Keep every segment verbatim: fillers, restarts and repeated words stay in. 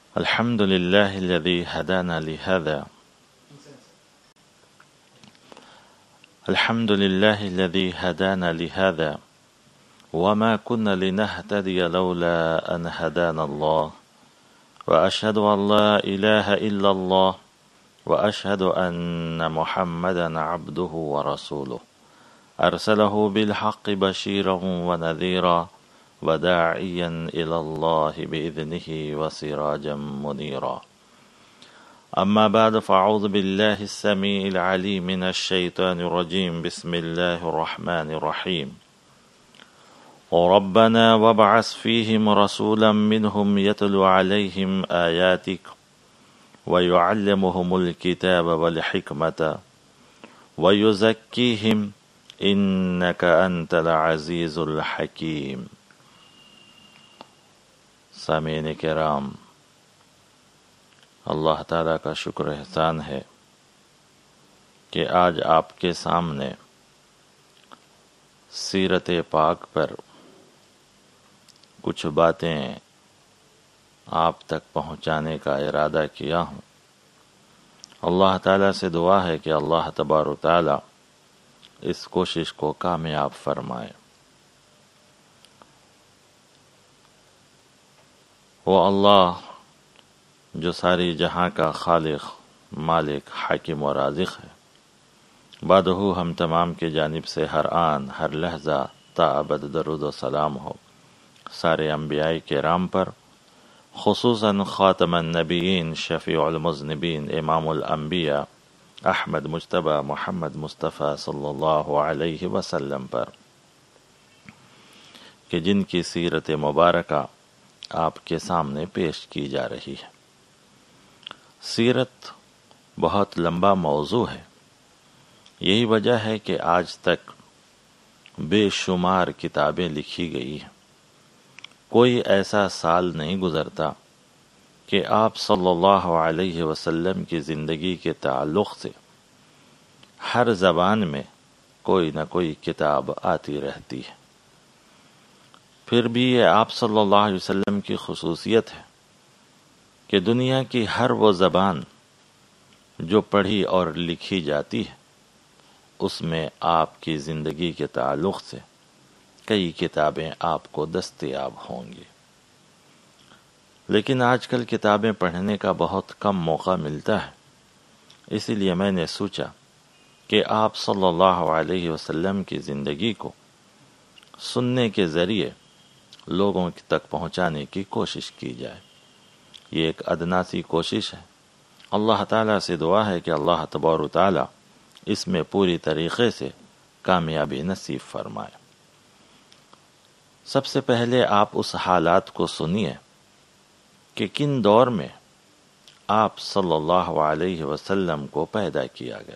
الحمد لله الذي هدانا لهذا الحمد لله الذي هدانا لهذا وما كنا لنهتدي لولا أن هدانا الله وأشهد أن لا إله إلا الله وأشهد أن محمدا عبده ورسوله أرسله بالحق بشيرا ونذيرا وداعيا إلى الله بإذنه وسراجا منيرا أما بعد فأعوذ بالله السميع العليم من الشيطان الرجيم بسم الله الرحمن الرحيم ربنا وابعث فيهم رسولا منهم يتلو عليهم آياتك ويعلمهم الكتاب والحكمة ويزكيهم إنك أنت العزيز الحكيم. سامعین کرام، اللہ تعالیٰ کا شکر احسان ہے کہ آج آپ کے سامنے سیرت پاک پر کچھ باتیں آپ تک پہنچانے کا ارادہ کیا ہوں۔ اللہ تعالیٰ سے دعا ہے کہ اللہ تبارک و تعالیٰ اس کوشش کو کامیاب فرمائے۔ وہ اللہ جو ساری جہاں کا خالق، مالک، حاکم و رازق ہے، بعدہ ہم تمام کی جانب سے ہر آن ہر لحظہ تا ابد درود و سلام ہو سارے انبیاء کرام پر، خصوصاً خاتم النبیین، شفیع المذنبین، امام الانبیاء احمد مجتبی محمد مصطفیٰ صلی اللہ علیہ وسلم پر، کہ جن کی سیرت مبارکہ آپ کے سامنے پیش کی جا رہی ہے۔ سیرت بہت لمبا موضوع ہے، یہی وجہ ہے کہ آج تک بے شمار کتابیں لکھی گئی ہیں۔ کوئی ایسا سال نہیں گزرتا کہ آپ صلی اللہ علیہ وسلم کی زندگی کے تعلق سے ہر زبان میں کوئی نہ کوئی کتاب آتی رہتی ہے۔ پھر بھی یہ آپ صلی اللہ علیہ وسلم کی خصوصیت ہے کہ دنیا کی ہر وہ زبان جو پڑھی اور لکھی جاتی ہے اس میں آپ کی زندگی کے تعلق سے کئی کتابیں آپ کو دستیاب ہوں گی۔ لیکن آج کل کتابیں پڑھنے کا بہت کم موقع ملتا ہے، اسی لیے میں نے سوچا کہ آپ صلی اللہ علیہ وسلم کی زندگی کو سننے کے ذریعے لوگوں تک پہنچانے کی کوشش کی جائے۔ یہ ایک ادنا سی کوشش ہے۔ اللہ تعالیٰ سے دعا ہے کہ اللہ تبارک و تعالیٰ اس میں پوری طریقے سے کامیابی نصیب فرمائے۔ سب سے پہلے آپ اس حالات کو سنیے کہ کن دور میں آپ صلی اللہ علیہ وسلم کو پیدا کیا گیا۔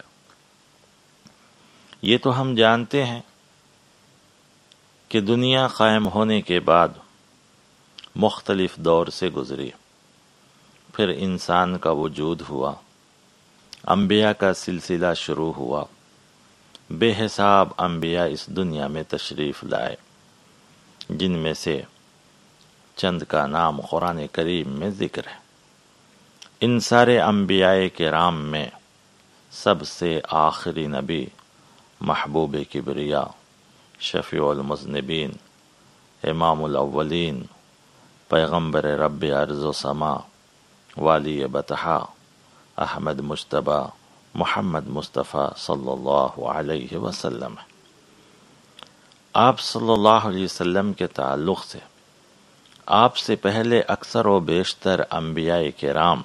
یہ تو ہم جانتے ہیں کہ دنیا قائم ہونے کے بعد مختلف دور سے گزری، پھر انسان کا وجود ہوا، انبیاء کا سلسلہ شروع ہوا، بے حساب انبیاء اس دنیا میں تشریف لائے، جن میں سے چند کا نام قرآن کریم میں ذکر ہے۔ ان سارے انبیاء کرام میں سب سے آخری نبی محبوب کبریا، شفیع المذنبین، امام الاولین، پیغمبر رب ارض و سما، والی بطحا، احمد مجتبی محمد مصطفیٰ صلی اللہ علیہ وسلم ہے۔ آپ صلی اللہ علیہ وسلم کے تعلق سے آپ سے پہلے اکثر و بیشتر انبیاء کرام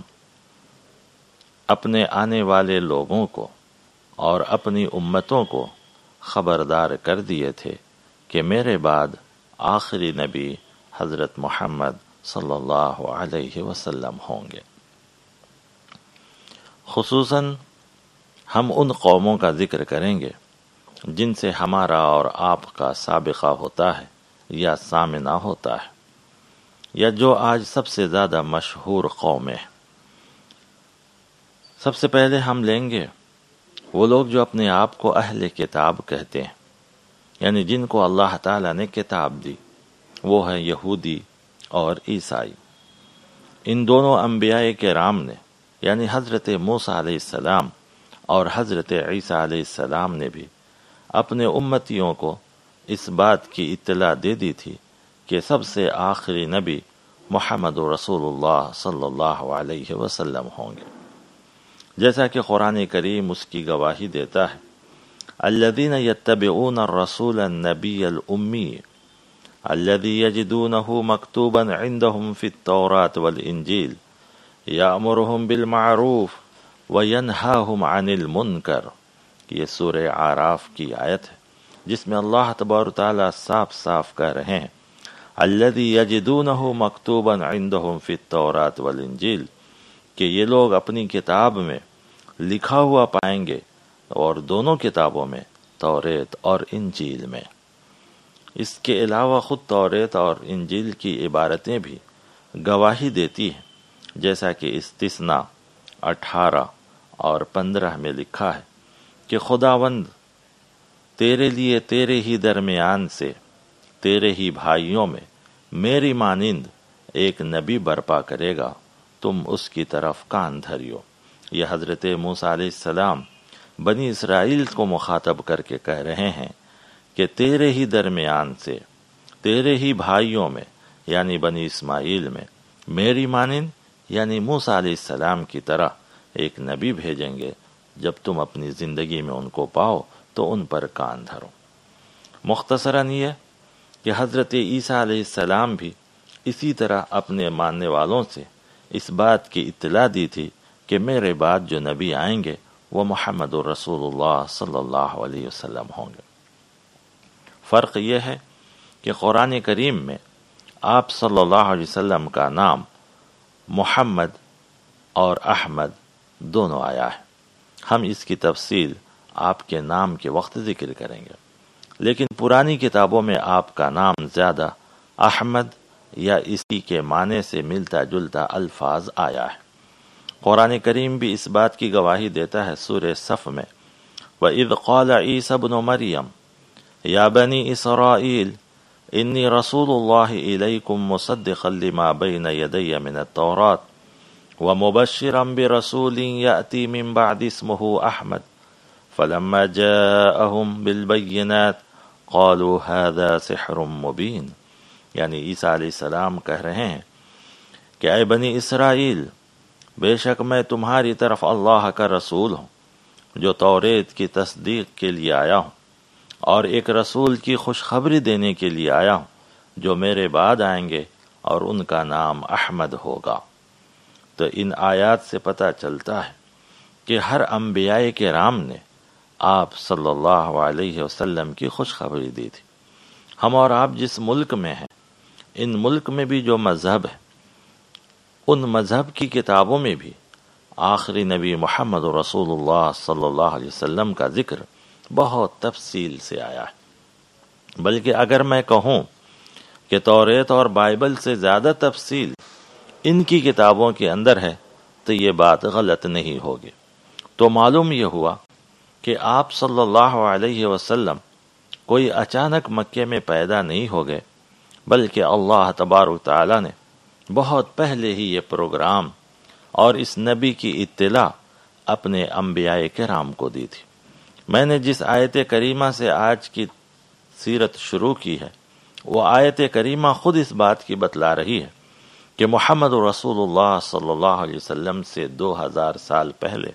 اپنے آنے والے لوگوں کو اور اپنی امتوں کو خبردار کر دیے تھے کہ میرے بعد آخری نبی حضرت محمد صلی اللہ علیہ وسلم ہوں گے۔ خصوصاً ہم ان قوموں کا ذکر کریں گے جن سے ہمارا اور آپ کا سابقہ ہوتا ہے یا سامنا ہوتا ہے، یا جو آج سب سے زیادہ مشہور قومیں ہیں۔ سب سے پہلے ہم لیں گے وہ لوگ جو اپنے آپ کو اہل کتاب کہتے ہیں، یعنی جن کو اللہ تعالیٰ نے کتاب دی، وہ ہے یہودی اور عیسائی۔ ان دونوں انبیاء کرام نے یعنی حضرت موسیٰ علیہ السلام اور حضرت عیسیٰ علیہ السلام نے بھی اپنے امتیوں کو اس بات کی اطلاع دے دی تھی کہ سب سے آخری نبی محمد رسول اللہ صلی اللہ علیہ وسلم ہوں گے، جیسا کہ قرآن کریم اس کی گواہی دیتا ہے، الذین یتبعون الرسول النبی الامی الذی یجدونہ مکتوبا عندہم فی التوراۃ والانجیل یأمرہم بالمعروف وینہاہم عن المنکر۔ یہ سورہ اعراف کی آیت ہے جس میں اللہ تبارک تعالیٰ صاف صاف کہہ رہے ہیں الذی یجدونہ مکتوبا عندہم فی التوراۃ والانجیل، کہ یہ لوگ اپنی کتاب میں لکھا ہوا پائیں گے، اور دونوں کتابوں میں توریت اور انجیل میں۔ اس کے علاوہ خود توریت اور انجیل کی عبارتیں بھی گواہی دیتی ہیں، جیسا کہ استثناء اٹھارہ اور پندرہ میں لکھا ہے کہ خداوند تیرے لیے تیرے ہی درمیان سے تیرے ہی بھائیوں میں میری مانند ایک نبی برپا کرے گا، تم اس کی طرف کان دھریو۔ یہ حضرت موسیٰ علیہ السلام بنی اسرائیل کو مخاطب کر کے کہہ رہے ہیں کہ تیرے ہی درمیان سے تیرے ہی بھائیوں میں یعنی بنی اسماعیل میں میری مانند یعنی موسیٰ علیہ السلام کی طرح ایک نبی بھیجیں گے، جب تم اپنی زندگی میں ان کو پاؤ تو ان پر کان دھرو۔ مختصراً یہ کہ حضرت عیسیٰ علیہ السلام بھی اسی طرح اپنے ماننے والوں سے اس بات کی اطلاع دی تھی کہ میرے بعد جو نبی آئیں گے وہ محمد رسول اللہ صلی اللہ علیہ وسلم ہوں گے۔ فرق یہ ہے کہ قرآن کریم میں آپ صلی اللہ علیہ وسلم کا نام محمد اور احمد دونوں آیا ہے۔ ہم اس کی تفصیل آپ کے نام کے وقت ذکر کریں گے، لیکن پرانی کتابوں میں آپ کا نام زیادہ احمد یا اسی کے معنی سے ملتا جلتا الفاظ آیا ہے۔ قرآن کریم بھی اس بات کی گواہی دیتا ہے سورہ صف میں، وَإِذْ قَالَ عِيسَى ابْنُ مَرْيَمَ يَا بَنِي إِسْرَائِيلَ إِنِّي رَسُولُ اللَّهِ إِلَيْكُمْ مُصَدِّقًا لِمَا بَيْنَ يَدَيَّ مِنَ التَّوْرَاةِ وَمُبَشِّرًا بِرَسُولٍ يَأْتِي مِن بَعْدِي اسْمُهُ أَحْمَدُ فَلَمَّا جَاءَهُم بِالْبَيِّنَاتِ قَالُوا هَذَا سِحْرٌ مُبِينٌ۔ یعنی عیسیٰ علیہ السلام کہہ رہے ہیں کہ اے بنی اسرائیل، بے شک میں تمہاری طرف اللہ کا رسول ہوں جو توریت کی تصدیق کے لیے آیا ہوں، اور ایک رسول کی خوشخبری دینے کے لیے آیا ہوں جو میرے بعد آئیں گے اور ان کا نام احمد ہوگا۔ تو ان آیات سے پتہ چلتا ہے کہ ہر انبیاء کرام نے آپ صلی اللہ علیہ وسلم کی خوشخبری دی تھی۔ ہم اور آپ جس ملک میں ہیں، ان ملک میں بھی جو مذہب ہے، ان مذہب کی کتابوں میں بھی آخری نبی محمد رسول اللہ صلی اللہ علیہ وسلم کا ذکر بہت تفصیل سے آیا ہے۔ بلکہ اگر میں کہوں کہ توریت اور بائبل سے زیادہ تفصیل ان کی کتابوں کے اندر ہے تو یہ بات غلط نہیں ہوگی۔ تو معلوم یہ ہوا کہ آپ صلی اللہ علیہ وسلم کوئی اچانک مکے میں پیدا نہیں ہو گئے، بلکہ اللہ تبارک تعالیٰ نے بہت پہلے ہی یہ پروگرام اور اس نبی کی اطلاع اپنے انبیاء کرام کو دی تھی۔ میں نے جس آیت کریمہ سے آج کی سیرت شروع کی ہے، وہ آیت کریمہ خود اس بات کی بتلا رہی ہے کہ محمد رسول اللہ صلی اللہ علیہ وسلم سے دو ہزار سال پہلے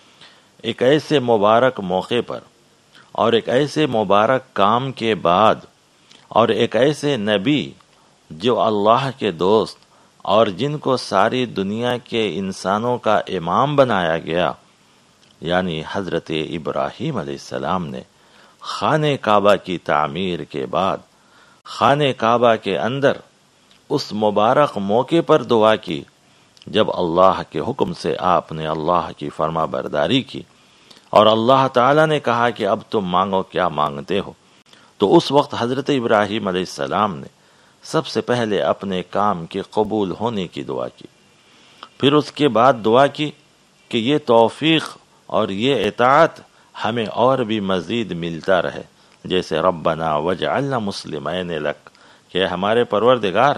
ایک ایسے مبارک موقع پر اور ایک ایسے مبارک کام کے بعد اور ایک ایسے نبی جو اللہ کے دوست اور جن کو ساری دنیا کے انسانوں کا امام بنایا گیا، یعنی حضرت ابراہیم علیہ السلام نے خانہ کعبہ کی تعمیر کے بعد خانہ کعبہ کے اندر اس مبارک موقع پر دعا کی جب اللہ کے حکم سے آپ نے اللہ کی فرما برداری کی اور اللہ تعالیٰ نے کہا کہ اب تم مانگو کیا مانگتے ہو، تو اس وقت حضرت ابراہیم علیہ السلام نے سب سے پہلے اپنے کام کے قبول ہونے کی دعا کی، پھر اس کے بعد دعا کی کہ یہ توفیق اور یہ اطاعت ہمیں اور بھی مزید ملتا رہے، جیسے ربنا وجعلنا مسلمین لک، کہ ہمارے پروردگار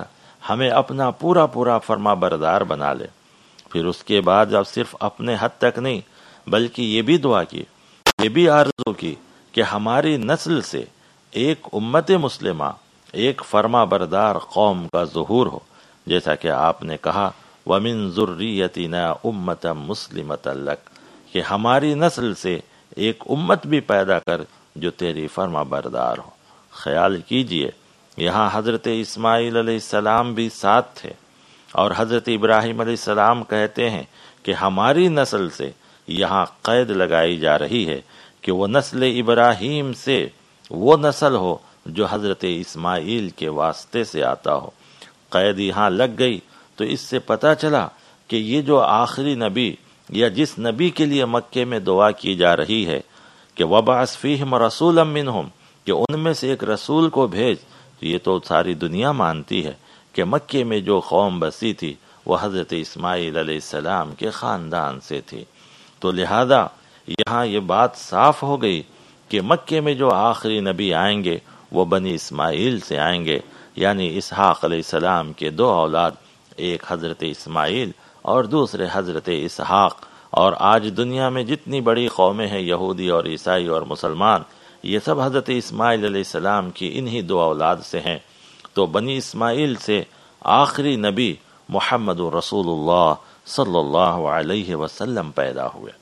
ہمیں اپنا پورا پورا فرما بردار بنا لے۔ پھر اس کے بعد اب صرف اپنے حد تک نہیں بلکہ یہ بھی دعا کی، یہ بھی آرزو کی کہ ہماری نسل سے ایک امت مسلمہ، ایک فرما بردار قوم کا ظہور ہو، جیسا کہ آپ نے کہا وَمِن ذُرِّيَّتِنَا أُمَّةً مُسْلِمَةً لَكَ، کہ ہماری نسل سے ایک امت بھی پیدا کر جو تیری فرما بردار ہو۔ خیال کیجئے یہاں حضرت اسماعیل علیہ السلام بھی ساتھ تھے، اور حضرت ابراہیم علیہ السلام کہتے ہیں کہ ہماری نسل سے یہاں قید لگائی جا رہی ہے کہ وہ نسل ابراہیم سے وہ نسل ہو جو حضرت اسماعیل کے واسطے سے آتا ہو۔ قید یہاں لگ گئی تو اس سے پتہ چلا کہ یہ جو آخری نبی یا جس نبی کے لیے مکے میں دعا کی جا رہی ہے کہ وَبَعَثْ فِيهِمْ رَسُولًا مِّنْهُمْ، کہ ان میں سے ایک رسول کو بھیج، تو یہ تو ساری دنیا مانتی ہے کہ مکے میں جو قوم بسی تھی وہ حضرت اسماعیل علیہ السلام کے خاندان سے تھی۔ تو لہذا یہاں یہ بات صاف ہو گئی کہ مکے میں جو آخری نبی آئیں گے وہ بنی اسماعیل سے آئیں گے، یعنی اسحاق علیہ السلام کے دو اولاد، ایک حضرت اسماعیل اور دوسرے حضرت اسحاق۔ اور آج دنیا میں جتنی بڑی قومیں ہیں، یہودی اور عیسائی اور مسلمان، یہ سب حضرت اسماعیل علیہ السلام کی انہی دو اولاد سے ہیں۔ تو بنی اسماعیل سے آخری نبی محمد رسول اللہ صلی اللہ علیہ وسلم پیدا ہوئے،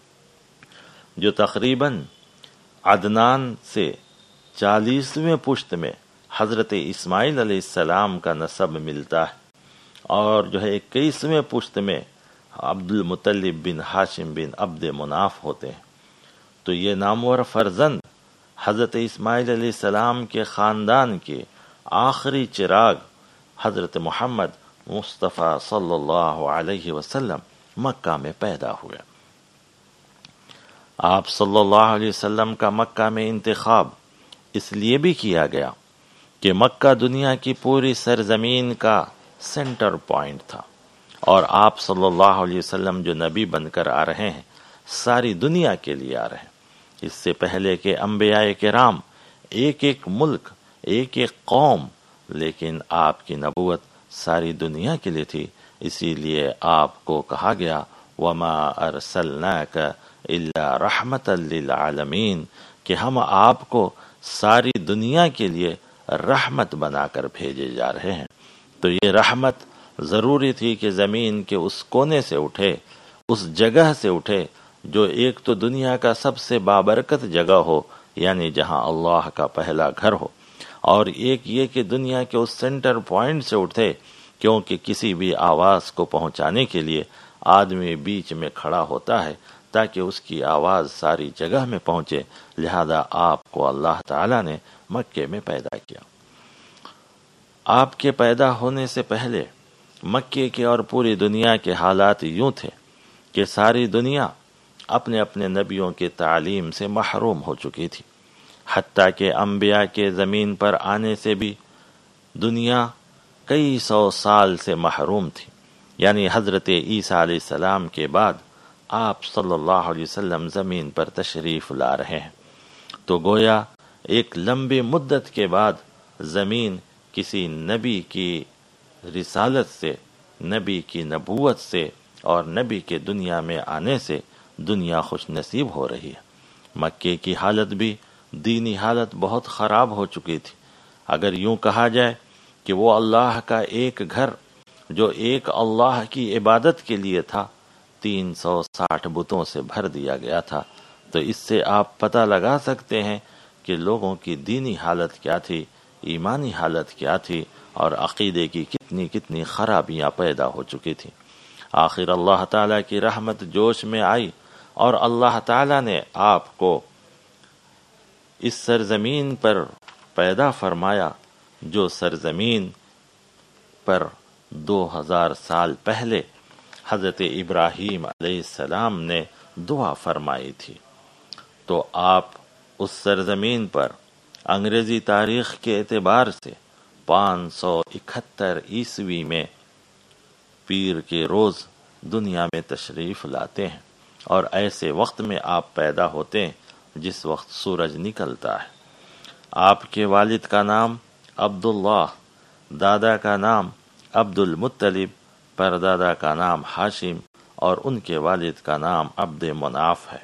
جو تقریباً عدنان سے چالیسویں پشت میں حضرت اسماعیل علیہ السلام کا نسب ملتا ہے، اور جو ہے اکیسویں پشت میں عبد المطلب بن ہاشم بن عبد مناف ہوتے ہیں۔ تو یہ نامور فرزند حضرت اسماعیل علیہ السلام کے خاندان کے آخری چراغ حضرت محمد مصطفیٰ صلی اللہ علیہ وسلم مکہ میں پیدا ہوئے۔ آپ صلی اللہ علیہ وسلم کا مکہ میں انتخاب اس لیے بھی کیا گیا کہ مکہ دنیا کی پوری سرزمین کا سینٹر پوائنٹ تھا، اور آپ صلی اللہ علیہ وسلم جو نبی بن کر آ رہے ہیں ساری دنیا کے لیے آ رہے ہیں۔ اس سے پہلے کہ انبیاء کرام ایک ایک ملک، ایک ایک قوم، لیکن آپ کی نبوت ساری دنیا کے لیے تھی، اسی لیے آپ کو کہا گیا وَمَا أَرْسَلْنَاكَ إِلَّا رَحْمَةً لِّلْعَالَمِينَ، کہ ہم آپ کو ساری دنیا کے لیے رحمت بنا کر بھیجے جا رہے ہیں۔ تو یہ رحمت ضروری تھی کہ زمین کے اس کونے سے اٹھے، اس جگہ سے اٹھے جو ایک تو دنیا کا سب سے بابرکت جگہ ہو، یعنی جہاں اللہ کا پہلا گھر ہو، اور ایک یہ کہ دنیا کے اس سینٹر پوائنٹ سے اٹھے، کیونکہ کسی بھی آواز کو پہنچانے کے لیے آدمی بیچ میں کھڑا ہوتا ہے تاکہ اس کی آواز ساری جگہ میں پہنچے، لہذا آپ کو اللہ تعالیٰ نے مکے میں پیدا کیا۔ آپ کے پیدا ہونے سے پہلے مکے کے اور پوری دنیا کے حالات یوں تھے کہ ساری دنیا اپنے اپنے نبیوں کے تعلیم سے محروم ہو چکی تھی، حتیٰ کہ انبیاء کے زمین پر آنے سے بھی دنیا کئی سو سال سے محروم تھی، یعنی حضرت عیسیٰ علیہ السلام کے بعد آپ صلی اللہ علیہ وسلم زمین پر تشریف لا رہے ہیں۔ تو گویا ایک لمبی مدت کے بعد زمین کسی نبی کی رسالت سے، نبی کی نبوت سے اور نبی کے دنیا میں آنے سے دنیا خوش نصیب ہو رہی ہے۔ مکے کی حالت بھی دینی حالت بہت خراب ہو چکی تھی۔ اگر یوں کہا جائے کہ وہ اللہ کا ایک گھر جو ایک اللہ کی عبادت کے لیے تھا، تین سو ساٹھ بتوں سے بھر دیا گیا تھا، تو اس سے آپ پتہ لگا سکتے ہیں کہ لوگوں کی دینی حالت کیا تھی، ایمانی حالت کیا تھی، اور عقیدے کی کتنی کتنی خرابیاں پیدا ہو چکی تھیں۔ آخر اللہ تعالیٰ کی رحمت جوش میں آئی اور اللہ تعالیٰ نے آپ کو اس سرزمین پر پیدا فرمایا جو سرزمین پر دو ہزار سال پہلے حضرت ابراہیم علیہ السلام نے دعا فرمائی تھی۔ تو آپ اس سرزمین پر انگریزی تاریخ کے اعتبار سے پانچ سو اکہتر عیسوی میں پیر کے روز دنیا میں تشریف لاتے ہیں، اور ایسے وقت میں آپ پیدا ہوتے ہیں جس وقت سورج نکلتا ہے۔ آپ کے والد کا نام عبداللہ، دادا کا نام عبد المطلب، پردادا کا نام ہاشم اور ان کے والد کا نام عبد مناف ہے۔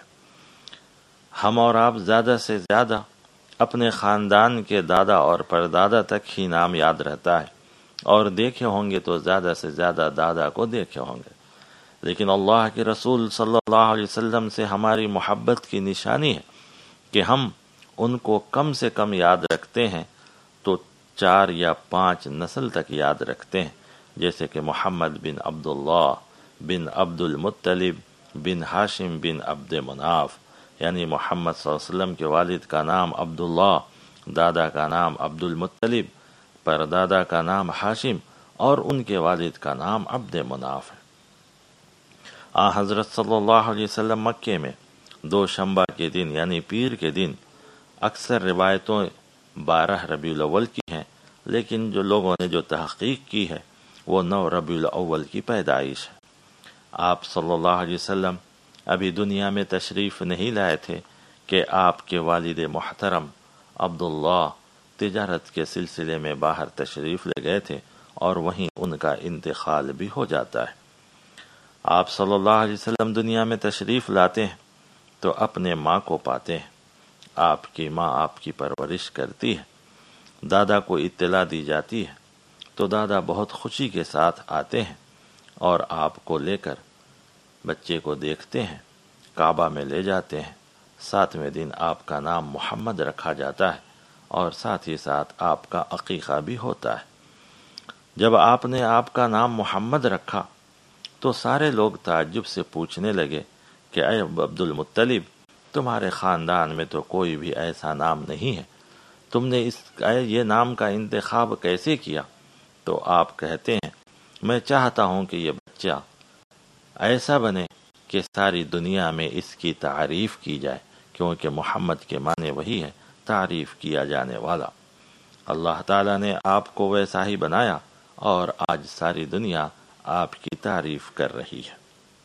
ہم اور آپ زیادہ سے زیادہ اپنے خاندان کے دادا اور پردادا تک ہی نام یاد رہتا ہے، اور دیکھے ہوں گے تو زیادہ سے زیادہ دادا کو دیکھے ہوں گے، لیکن اللہ کے رسول صلی اللہ علیہ وسلم سے ہماری محبت کی نشانی ہے کہ ہم ان کو کم سے کم یاد رکھتے ہیں تو چار یا پانچ نسل تک یاد رکھتے ہیں، جیسے کہ محمد بن عبداللہ بن عبد المطلب بن ہاشم بن عبد مناف، یعنی محمد صلی اللہ علیہ وسلم کے والد کا نام عبداللہ، دادا کا نام عبد المطلب، پردادا کا نام ہاشم اور ان کے والد کا نام عبد مناف ہے۔ آن حضرت صلی اللہ علیہ وسلم مکے میں دو شنبہ کے دن یعنی پیر کے دن، اکثر روایتوں بارہ ربیع الاول کی ہیں، لیکن جو لوگوں نے جو تحقیق کی ہے وہ نو ربیع الاول کی پیدائش ہے۔ آپ صلی اللہ علیہ وسلم ابھی دنیا میں تشریف نہیں لائے تھے کہ آپ کے والد محترم عبداللہ تجارت کے سلسلے میں باہر تشریف لے گئے تھے، اور وہیں ان کا انتقال بھی ہو جاتا ہے۔ آپ صلی اللہ علیہ وسلم دنیا میں تشریف لاتے ہیں تو اپنے ماں کو پاتے ہیں۔ آپ کی ماں آپ کی پرورش کرتی ہے۔ دادا کو اطلاع دی جاتی ہے تو دادا بہت خوشی کے ساتھ آتے ہیں اور آپ کو لے کر بچے کو دیکھتے ہیں، کعبہ میں لے جاتے ہیں۔ ساتویں دن آپ کا نام محمد رکھا جاتا ہے، اور ساتھ ہی ساتھ آپ کا عقیقہ بھی ہوتا ہے۔ جب آپ نے آپ کا نام محمد رکھا تو سارے لوگ تعجب سے پوچھنے لگے کہ اے عبد المطلب، تمہارے خاندان میں تو کوئی بھی ایسا نام نہیں ہے، تم نے اس یہ نام کا انتخاب کیسے کیا؟ تو آپ کہتے ہیں، میں چاہتا ہوں کہ یہ بچہ ایسا بنے کہ ساری دنیا میں اس کی تعریف کی جائے، کیونکہ محمد کے معنی وہی ہے، تعریف کیا جانے والا۔ اللہ تعالیٰ نے آپ کو ویسا ہی بنایا، اور آج ساری دنیا آپ کی تعریف کر رہی ہے۔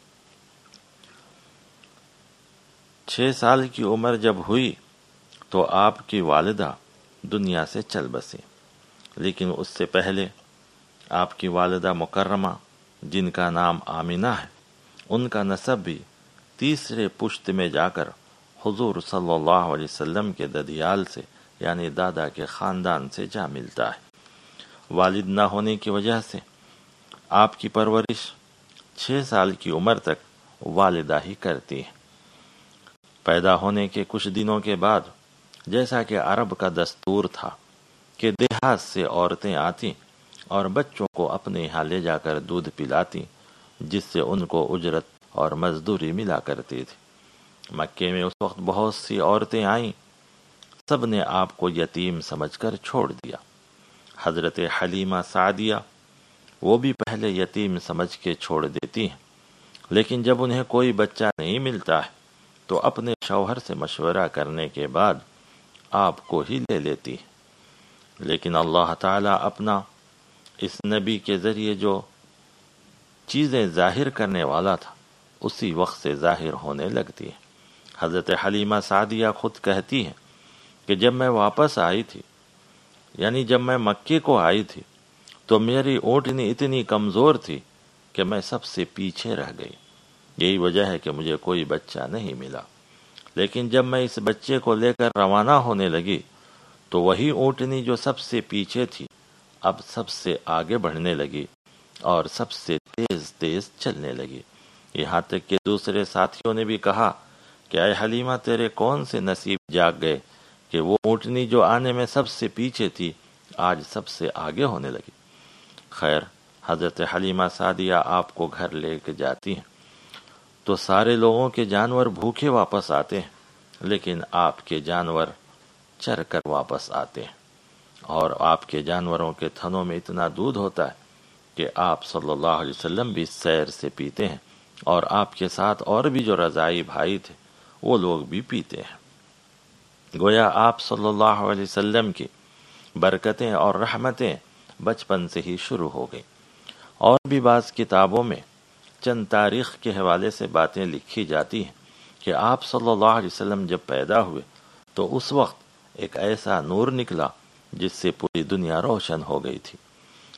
چھ سال کی عمر جب ہوئی تو آپ کی والدہ دنیا سے چل بسیں، لیکن اس سے پہلے آپ کی والدہ مکرمہ جن کا نام آمنہ ہے، ان کا نسب بھی تیسرے پشت میں جا کر حضور صلی اللہ علیہ وسلم کے ددیال سے یعنی دادا کے خاندان سے جا ملتا ہے۔ والد نہ ہونے کی وجہ سے آپ کی پرورش چھ سال کی عمر تک والدہ ہی کرتی ہے۔ پیدا ہونے کے کچھ دنوں کے بعد، جیسا کہ عرب کا دستور تھا کہ دیہات سے عورتیں آتی اور بچوں کو اپنے یہاں لے جا کر دودھ پلاتی، جس سے ان کو اجرت اور مزدوری ملا کرتی تھی۔ مکے میں اس وقت بہت سی عورتیں آئیں، سب نے آپ کو یتیم سمجھ کر چھوڑ دیا۔ حضرت حلیمہ سعدیہ وہ بھی پہلے یتیم سمجھ کے چھوڑ دیتی ہیں، لیکن جب انہیں کوئی بچہ نہیں ملتا ہے تو اپنے شوہر سے مشورہ کرنے کے بعد آپ کو ہی لے لیتی ہے۔ لیکن اللہ تعالیٰ اپنا اس نبی کے ذریعے جو چیزیں ظاہر کرنے والا تھا اسی وقت سے ظاہر ہونے لگتی ہے۔ حضرت حلیمہ سعدیہ خود کہتی ہیں کہ جب میں واپس آئی تھی، یعنی جب میں مکے کو آئی تھی، تو میری اونٹنی اتنی کمزور تھی کہ میں سب سے پیچھے رہ گئی۔ یہی وجہ ہے کہ مجھے کوئی بچہ نہیں ملا، لیکن جب میں اس بچے کو لے کر روانہ ہونے لگی تو وہی اونٹنی جو سب سے پیچھے تھی اب سب سے آگے بڑھنے لگی اور سب سے تیز تیز چلنے لگی۔ یہاں تک کہ دوسرے ساتھیوں نے بھی کہا کہ اے حلیمہ، تیرے کون سے نصیب جاگ گئے کہ وہ اونٹنی جو آنے میں سب سے پیچھے تھی آج سب سے آگے ہونے لگی۔ خیر، حضرت حلیمہ سعدیہ آپ کو گھر لے کے جاتی ہیں تو سارے لوگوں کے جانور بھوکے واپس آتے ہیں، لیکن آپ کے جانور چر کر واپس آتے ہیں، اور آپ کے جانوروں کے تھنوں میں اتنا دودھ ہوتا ہے کہ آپ صلی اللہ علیہ وسلم بھی سیر سے پیتے ہیں، اور آپ کے ساتھ اور بھی جو رضائی بھائی تھے وہ لوگ بھی پیتے ہیں۔ گویا آپ صلی اللہ علیہ وسلم کی برکتیں اور رحمتیں بچپن سے ہی شروع ہو گئیں۔ اور بھی بعض کتابوں میں چند تاریخ کے حوالے سے باتیں لکھی جاتی ہیں کہ آپ صلی اللہ علیہ وسلم جب پیدا ہوئے تو اس وقت ایک ایسا نور نکلا جس سے پوری دنیا روشن ہو گئی تھی۔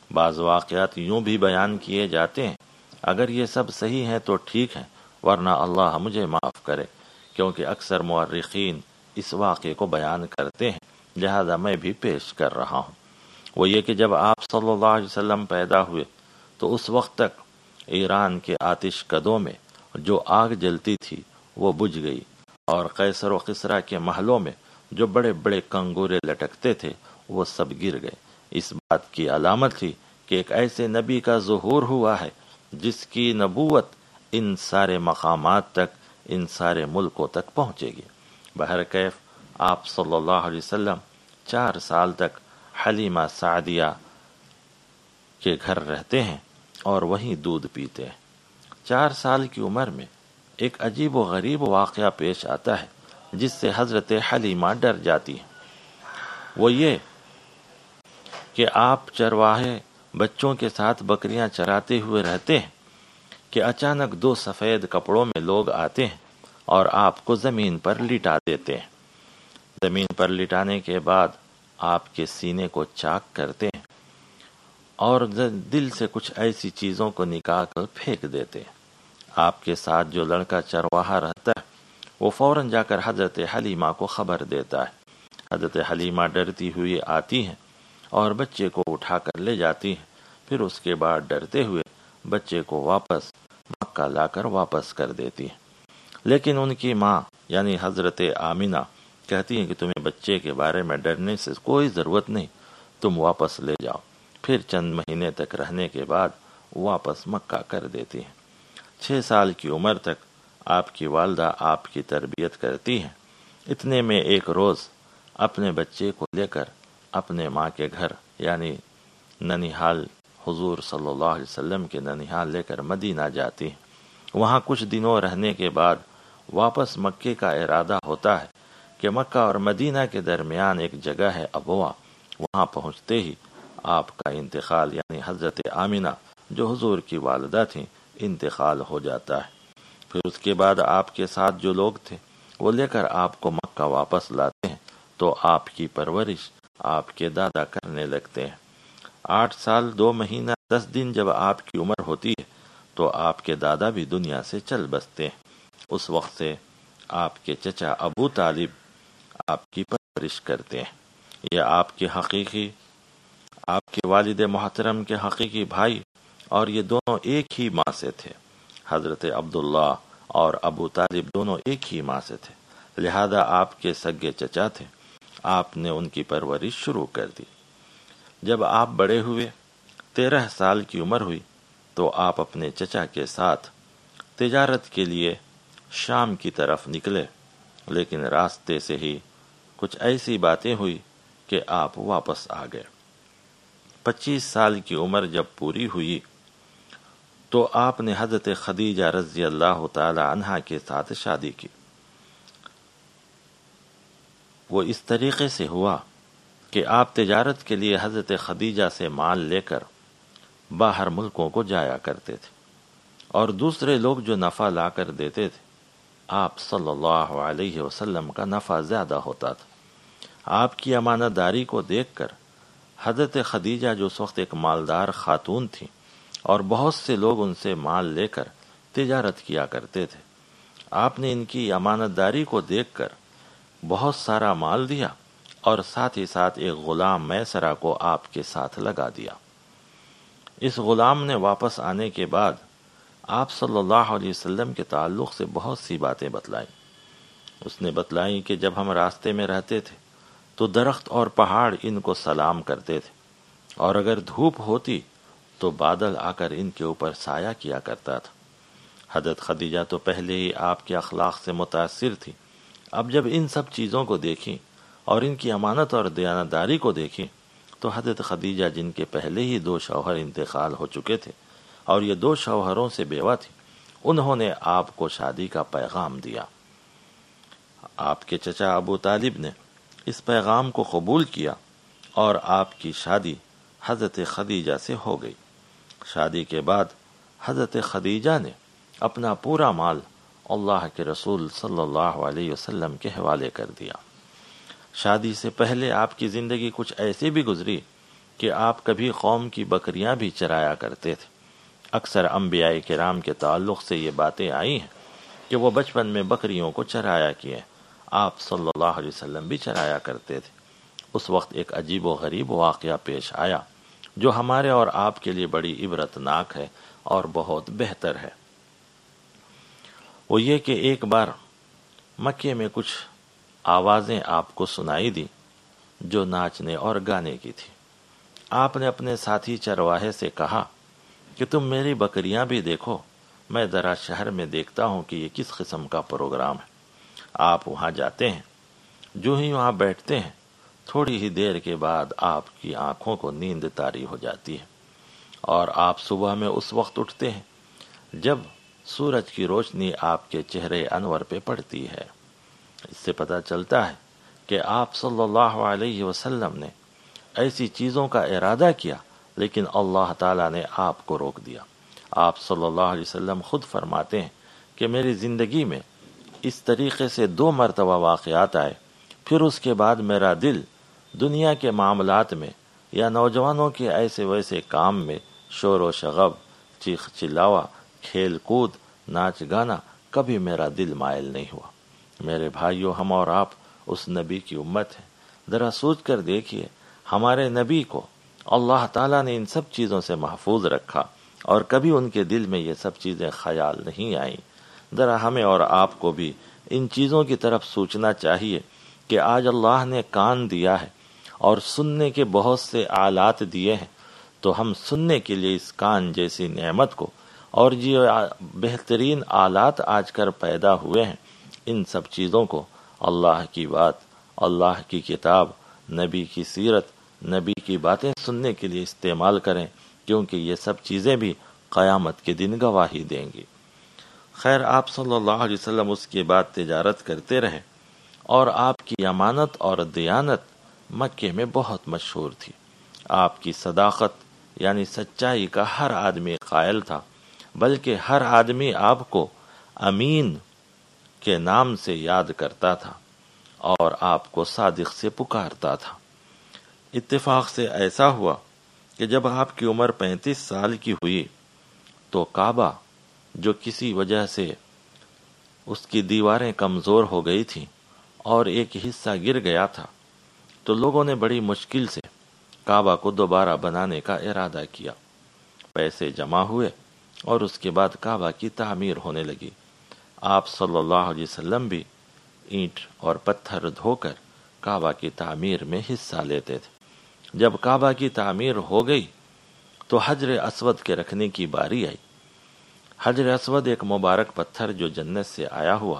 بعض واقعات یوں بھی بیان کیے جاتے ہیں، اگر یہ سب صحیح ہیں تو ٹھیک ہے، ورنہ اللہ مجھے معاف کرے، کیونکہ اکثر مورخین اس واقعے کو بیان کرتے ہیں، لہذا میں بھی پیش کر رہا ہوں۔ وہ یہ کہ جب آپ صلی اللہ علیہ وسلم پیدا ہوئے تو اس وقت تک ایران کے آتش کدوں میں جو آگ جلتی تھی وہ بجھ گئی، اور قیصر و کسریٰ کے محلوں میں جو بڑے بڑے کنگورے لٹکتے تھے وہ سب گر گئے۔ اس بات کی علامت تھی کہ ایک ایسے نبی کا ظہور ہوا ہے جس کی نبوت ان سارے مقامات تک، ان سارے ملکوں تک پہنچے گی۔ بہرکیف آپ صلی اللہ علیہ وسلم چار سال تک حلیمہ سعدیہ کے گھر رہتے ہیں اور وہیں دودھ پیتے ہیں۔ چار سال کی عمر میں ایک عجیب و غریب واقعہ پیش آتا ہے جس سے حضرت حلیمہ ڈر جاتی ہیں۔ وہ یہ کہ آپ چرواہے بچوں کے ساتھ بکریاں چراتے ہوئے رہتے ہیں کہ اچانک دو سفید کپڑوں میں لوگ آتے ہیں اور آپ کو زمین پر لٹا دیتے ہیں۔ زمین پر لٹانے کے بعد آپ کے سینے کو چاک کرتے ہیں اور دل سے کچھ ایسی چیزوں کو نکال کر پھینک دیتے ہیں۔ آپ کے ساتھ جو لڑکا چرواہا رہتا ہے وہ فوراً جا کر حضرت حلیمہ کو خبر دیتا ہے۔ حضرت حلیمہ ڈرتی ہوئی آتی ہیں اور بچے کو اٹھا کر لے جاتی ہیں، پھر اس کے بعد ڈرتے ہوئے بچے کو واپس مکہ لا کر واپس کر دیتی ہیں۔ لیکن ان کی ماں یعنی حضرت آمنہ کہتی ہیں کہ تمہیں بچے کے بارے میں ڈرنے سے کوئی ضرورت نہیں، تم واپس لے جاؤ۔ پھر چند مہینے تک رہنے کے بعد واپس مکہ کر دیتی ہیں۔ چھ سال کی عمر تک آپ کی والدہ آپ کی تربیت کرتی ہیں۔ اتنے میں ایک روز اپنے بچے کو لے کر اپنے ماں کے گھر یعنی ننیحال، حضور صلی اللہ علیہ وسلم کے ننیحال لے کر مدینہ جاتی ہیں۔ وہاں کچھ دنوں رہنے کے بعد واپس مکے کا ارادہ ہوتا ہے کہ مکہ اور مدینہ کے درمیان ایک جگہ ہے ابوا، وہاں پہنچتے ہی آپ کا انتقال یعنی حضرت آمنہ جو حضور کی والدہ تھیں انتقال ہو جاتا ہے۔ پھر اس کے بعد آپ کے ساتھ جو لوگ تھے وہ لے کر آپ کو مکہ واپس لاتے ہیں تو آپ کی پرورش آپ کے دادا کرنے لگتے ہیں۔ آٹھ سال دو مہینہ دس دن جب آپ کی عمر ہوتی ہے تو آپ کے دادا بھی دنیا سے چل بستے ہیں۔ اس وقت سے آپ کے چچا ابو طالب آپ کی پرورش کرتے ہیں۔ یہ آپ کے حقیقی آپ کے والد محترم کے حقیقی بھائی اور یہ دونوں ایک ہی ماں سے تھے۔ حضرت عبداللہ اور ابو طالب دونوں ایک ہی ماں سے تھے، لہذا آپ کے سگے چچا تھے۔ آپ نے ان کی پرورش شروع کر دی۔ جب آپ بڑے ہوئے، تیرہ سال کی عمر ہوئی، تو آپ اپنے چچا کے ساتھ تجارت کے لیے شام کی طرف نکلے، لیکن راستے سے ہی کچھ ایسی باتیں ہوئی کہ آپ واپس آ گئے۔ پچیس سال کی عمر جب پوری ہوئی تو آپ نے حضرت خدیجہ رضی اللہ تعالی عنہا کے ساتھ شادی کی۔ وہ اس طریقے سے ہوا کہ آپ تجارت کے لیے حضرت خدیجہ سے مال لے کر باہر ملکوں کو جایا کرتے تھے، اور دوسرے لوگ جو نفع لا کر دیتے تھے آپ صلی اللہ علیہ وسلم کا نفع زیادہ ہوتا تھا۔ آپ کی امانت داری کو دیکھ کر حضرت خدیجہ جو اس وقت ایک مالدار خاتون تھی اور بہت سے لوگ ان سے مال لے کر تجارت کیا کرتے تھے، آپ نے ان کی امانت داری کو دیکھ کر بہت سارا مال دیا اور ساتھ ہی ساتھ ایک غلام میسرہ کو آپ کے ساتھ لگا دیا۔ اس غلام نے واپس آنے کے بعد آپ صلی اللہ علیہ وسلم کے تعلق سے بہت سی باتیں بتلائیں۔ اس نے بتلائیں کہ جب ہم راستے میں رہتے تھے تو درخت اور پہاڑ ان کو سلام کرتے تھے، اور اگر دھوپ ہوتی تو بادل آ کر ان کے اوپر سایہ کیا کرتا تھا۔ حضرت خدیجہ تو پہلے ہی آپ کے اخلاق سے متاثر تھی، اب جب ان سب چیزوں کو دیکھیں اور ان کی امانت اور دیانتداری کو دیکھیں تو حضرت خدیجہ جن کے پہلے ہی دو شوہر انتقال ہو چکے تھے اور یہ دو شوہروں سے بیوہ تھی، انہوں نے آپ کو شادی کا پیغام دیا۔ آپ کے چچا ابو طالب نے اس پیغام کو قبول کیا اور آپ کی شادی حضرت خدیجہ سے ہو گئی۔ شادی کے بعد حضرت خدیجہ نے اپنا پورا مال اللہ کے رسول صلی اللہ علیہ وسلم کے حوالے کر دیا۔ شادی سے پہلے آپ کی زندگی کچھ ایسی بھی گزری کہ آپ کبھی قوم کی بکریاں بھی چرایا کرتے تھے۔ اکثر انبیاء کرام کے تعلق سے یہ باتیں آئی ہیں کہ وہ بچپن میں بکریوں کو چرایا کیے، آپ صلی اللہ علیہ وسلم بھی چرایا کرتے تھے۔ اس وقت ایک عجیب و غریب واقعہ پیش آیا جو ہمارے اور آپ کے لیے بڑی عبرتناک ہے اور بہت بہتر ہے۔ وہ یہ کہ ایک بار مکے میں کچھ آوازیں آپ کو سنائی دی جو ناچنے اور گانے کی تھی۔ آپ نے اپنے ساتھی چرواہے سے کہا کہ تم میری بکریاں بھی دیکھو، میں ذرا شہر میں دیکھتا ہوں کہ یہ کس قسم کا پروگرام ہے۔ آپ وہاں جاتے ہیں، جو ہی وہاں بیٹھتے ہیں تھوڑی ہی دیر کے بعد آپ کی آنکھوں کو نیند طاری ہو جاتی ہے، اور آپ صبح میں اس وقت اٹھتے ہیں جب سورج کی روشنی آپ کے چہرے انور پہ پڑتی ہے۔ اس سے پتہ چلتا ہے کہ آپ صلی اللہ علیہ وسلم نے ایسی چیزوں کا ارادہ کیا، لیکن اللہ تعالیٰ نے آپ کو روک دیا۔ آپ صلی اللہ علیہ وسلم خود فرماتے ہیں کہ میری زندگی میں اس طریقے سے دو مرتبہ واقعات آئے، پھر اس کے بعد میرا دل دنیا کے معاملات میں یا نوجوانوں کے ایسے ویسے کام میں شور و شغب، چیخ چلاوا، کھیل کود، ناچ گانا، کبھی میرا دل مائل نہیں ہوا۔ میرے بھائیو، ہم اور آپ اس نبی کی امت ہیں۔ ذرا سوچ کر دیکھیے، ہمارے نبی کو اللہ تعالیٰ نے ان سب چیزوں سے محفوظ رکھا اور کبھی ان کے دل میں یہ سب چیزیں خیال نہیں آئیں۔ ذرا ہمیں اور آپ کو بھی ان چیزوں کی طرف سوچنا چاہیے کہ آج اللہ نے کان دیا ہے اور سننے کے بہت سے آلات دیے ہیں، تو ہم سننے کے لیے اس کان جیسی نعمت کو اور جو بہترین آلات آج کل پیدا ہوئے ہیں، ان سب چیزوں کو اللہ کی بات، اللہ کی کتاب، نبی کی سیرت، نبی کی باتیں سننے کے لیے استعمال کریں، کیونکہ یہ سب چیزیں بھی قیامت کے دن گواہی دیں گی۔ خیر، آپ صلی اللہ علیہ وسلم اس کے بعد تجارت کرتے رہے، اور آپ کی امانت اور دیانت مکے میں بہت مشہور تھی۔ آپ کی صداقت یعنی سچائی کا ہر آدمی قائل تھا، بلکہ ہر آدمی آپ کو امین کے نام سے یاد کرتا تھا اور آپ کو صادق سے پکارتا تھا۔ اتفاق سے ایسا ہوا کہ جب آپ کی عمر پینتیس سال کی ہوئی تو کعبہ، جو کسی وجہ سے اس کی دیواریں کمزور ہو گئی تھیں اور ایک حصہ گر گیا تھا، تو لوگوں نے بڑی مشکل سے کعبہ کو دوبارہ بنانے کا ارادہ کیا۔ پیسے جمع ہوئے اور اس کے بعد کعبہ کی تعمیر ہونے لگی۔ آپ صلی اللہ علیہ وسلم بھی اینٹ اور پتھر دھو کر کعبہ کی تعمیر میں حصہ لیتے تھے۔ جب کعبہ کی تعمیر ہو گئی تو حجر اسود کے رکھنے کی باری آئی۔ حجر اسود ایک مبارک پتھر جو جنت سے آیا ہوا۔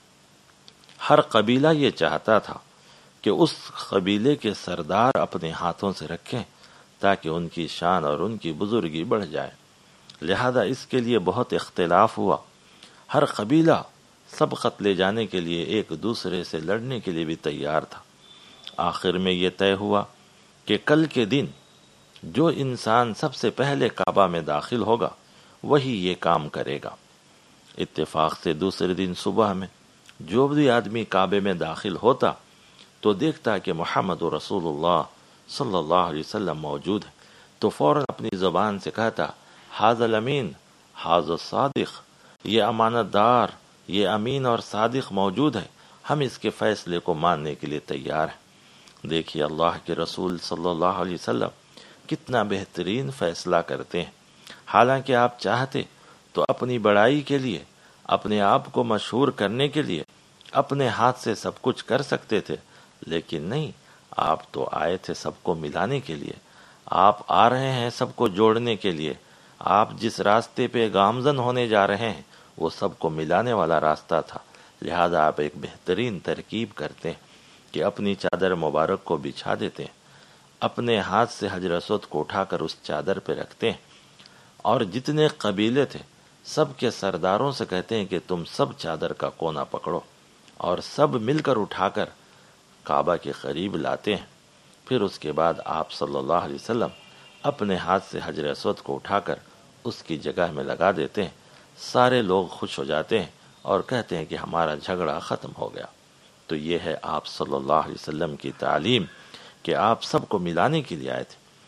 ہر قبیلہ یہ چاہتا تھا کہ اس قبیلے کے سردار اپنے ہاتھوں سے رکھیں تاکہ ان کی شان اور ان کی بزرگی بڑھ جائے، لہذا اس کے لیے بہت اختلاف ہوا۔ ہر قبیلہ سبقت لے جانے کے لیے ایک دوسرے سے لڑنے کے لیے بھی تیار تھا۔ آخر میں یہ طے ہوا کہ کل کے دن جو انسان سب سے پہلے کعبہ میں داخل ہوگا وہی یہ کام کرے گا۔ اتفاق سے دوسرے دن صبح میں جو بھی آدمی کعبے میں داخل ہوتا تو دیکھتا کہ محمد رسول اللہ صلی اللہ علیہ وسلم موجود ہے، تو فوراً اپنی زبان سے کہتا، حاذ الامین، حاذ الصادق، یہ امانت دار، یہ امین اور صادق موجود ہے، ہم اس کے فیصلے کو ماننے کے لیے تیار ہیں۔ دیکھیے اللہ کے رسول صلی اللہ علیہ وسلم کتنا بہترین فیصلہ کرتے ہیں۔ حالانکہ آپ چاہتے تو اپنی بڑائی کے لیے، اپنے آپ کو مشہور کرنے کے لیے اپنے ہاتھ سے سب کچھ کر سکتے تھے، لیکن نہیں، آپ تو آئے تھے سب کو ملانے کے لیے۔ آپ آ رہے ہیں سب کو جوڑنے کے لیے۔ آپ جس راستے پہ گامزن ہونے جا رہے ہیں وہ سب کو ملانے والا راستہ تھا، لہذا آپ ایک بہترین ترکیب کرتے ہیں کہ اپنی چادر مبارک کو بچھا دیتے ہیں، اپنے ہاتھ سے حجر اسود کو اٹھا کر اس چادر پہ رکھتے ہیں، اور جتنے قبیلے تھے سب کے سرداروں سے کہتے ہیں کہ تم سب چادر کا کونا پکڑو، اور سب مل کر اٹھا کر کعبہ کے قریب لاتے ہیں۔ پھر اس کے بعد آپ صلی اللہ علیہ وسلم اپنے ہاتھ سے حجر اسود کو اٹھا کر اس کی جگہ میں لگا دیتے ہیں۔ سارے لوگ خوش ہو جاتے ہیں اور کہتے ہیں کہ ہمارا جھگڑا ختم ہو گیا۔ تو یہ ہے آپ صلی اللہ علیہ وسلم کی تعلیم کہ آپ سب کو ملانے کے لیے آئے تھے۔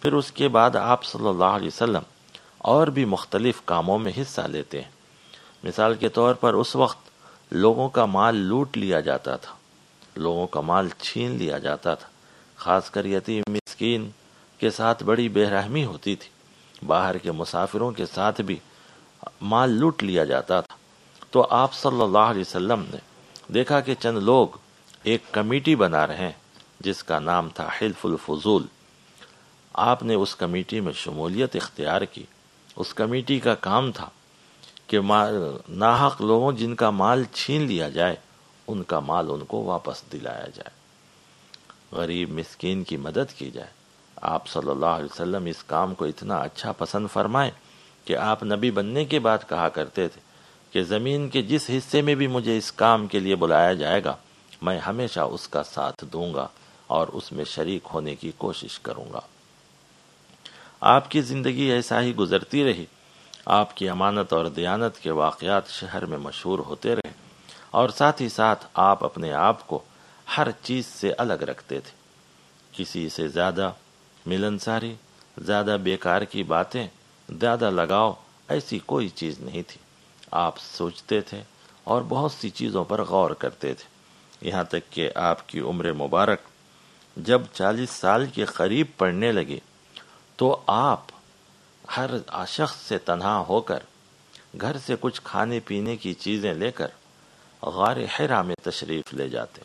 پھر اس کے بعد آپ صلی اللہ علیہ وسلم اور بھی مختلف کاموں میں حصہ لیتے ہیں۔ مثال کے طور پر اس وقت لوگوں کا مال لوٹ لیا جاتا تھا، لوگوں کا مال چھین لیا جاتا تھا، خاص کر یتیم مسکین کے ساتھ بڑی بے رحمی ہوتی تھی، باہر کے مسافروں کے ساتھ بھی مال لوٹ لیا جاتا تھا۔ تو آپ صلی اللہ علیہ وسلم نے دیکھا کہ چند لوگ ایک کمیٹی بنا رہے ہیں جس کا نام تھا حلف الفضول۔ آپ نے اس کمیٹی میں شمولیت اختیار کی۔ اس کمیٹی کا کام تھا کہ ناحق لوگوں جن کا مال چھین لیا جائے ان کا مال ان کو واپس دلایا جائے، غریب مسکین کی مدد کی جائے۔ آپ صلی اللہ علیہ وسلم اس کام کو اتنا اچھا پسند فرمائے کہ آپ نبی بننے کے بعد کہا کرتے تھے کہ زمین کے جس حصے میں بھی مجھے اس کام کے لیے بلایا جائے گا میں ہمیشہ اس کا ساتھ دوں گا اور اس میں شریک ہونے کی کوشش کروں گا۔ آپ کی زندگی ایسا ہی گزرتی رہی۔ آپ کی امانت اور دیانت کے واقعات شہر میں مشہور ہوتے رہے، اور ساتھ ہی ساتھ آپ اپنے آپ کو ہر چیز سے الگ رکھتے تھے۔ کسی سے زیادہ ملنساری، زیادہ بیکار کی باتیں، زیادہ لگاؤ، ایسی کوئی چیز نہیں تھی۔ آپ سوچتے تھے اور بہت سی چیزوں پر غور کرتے تھے، یہاں تک کہ آپ کی عمر مبارک جب چالیس سال کے قریب پڑنے لگی تو آپ ہر شخص سے تنہا ہو کر گھر سے کچھ کھانے پینے کی چیزیں لے کر غار حرا میں تشریف لے جاتے،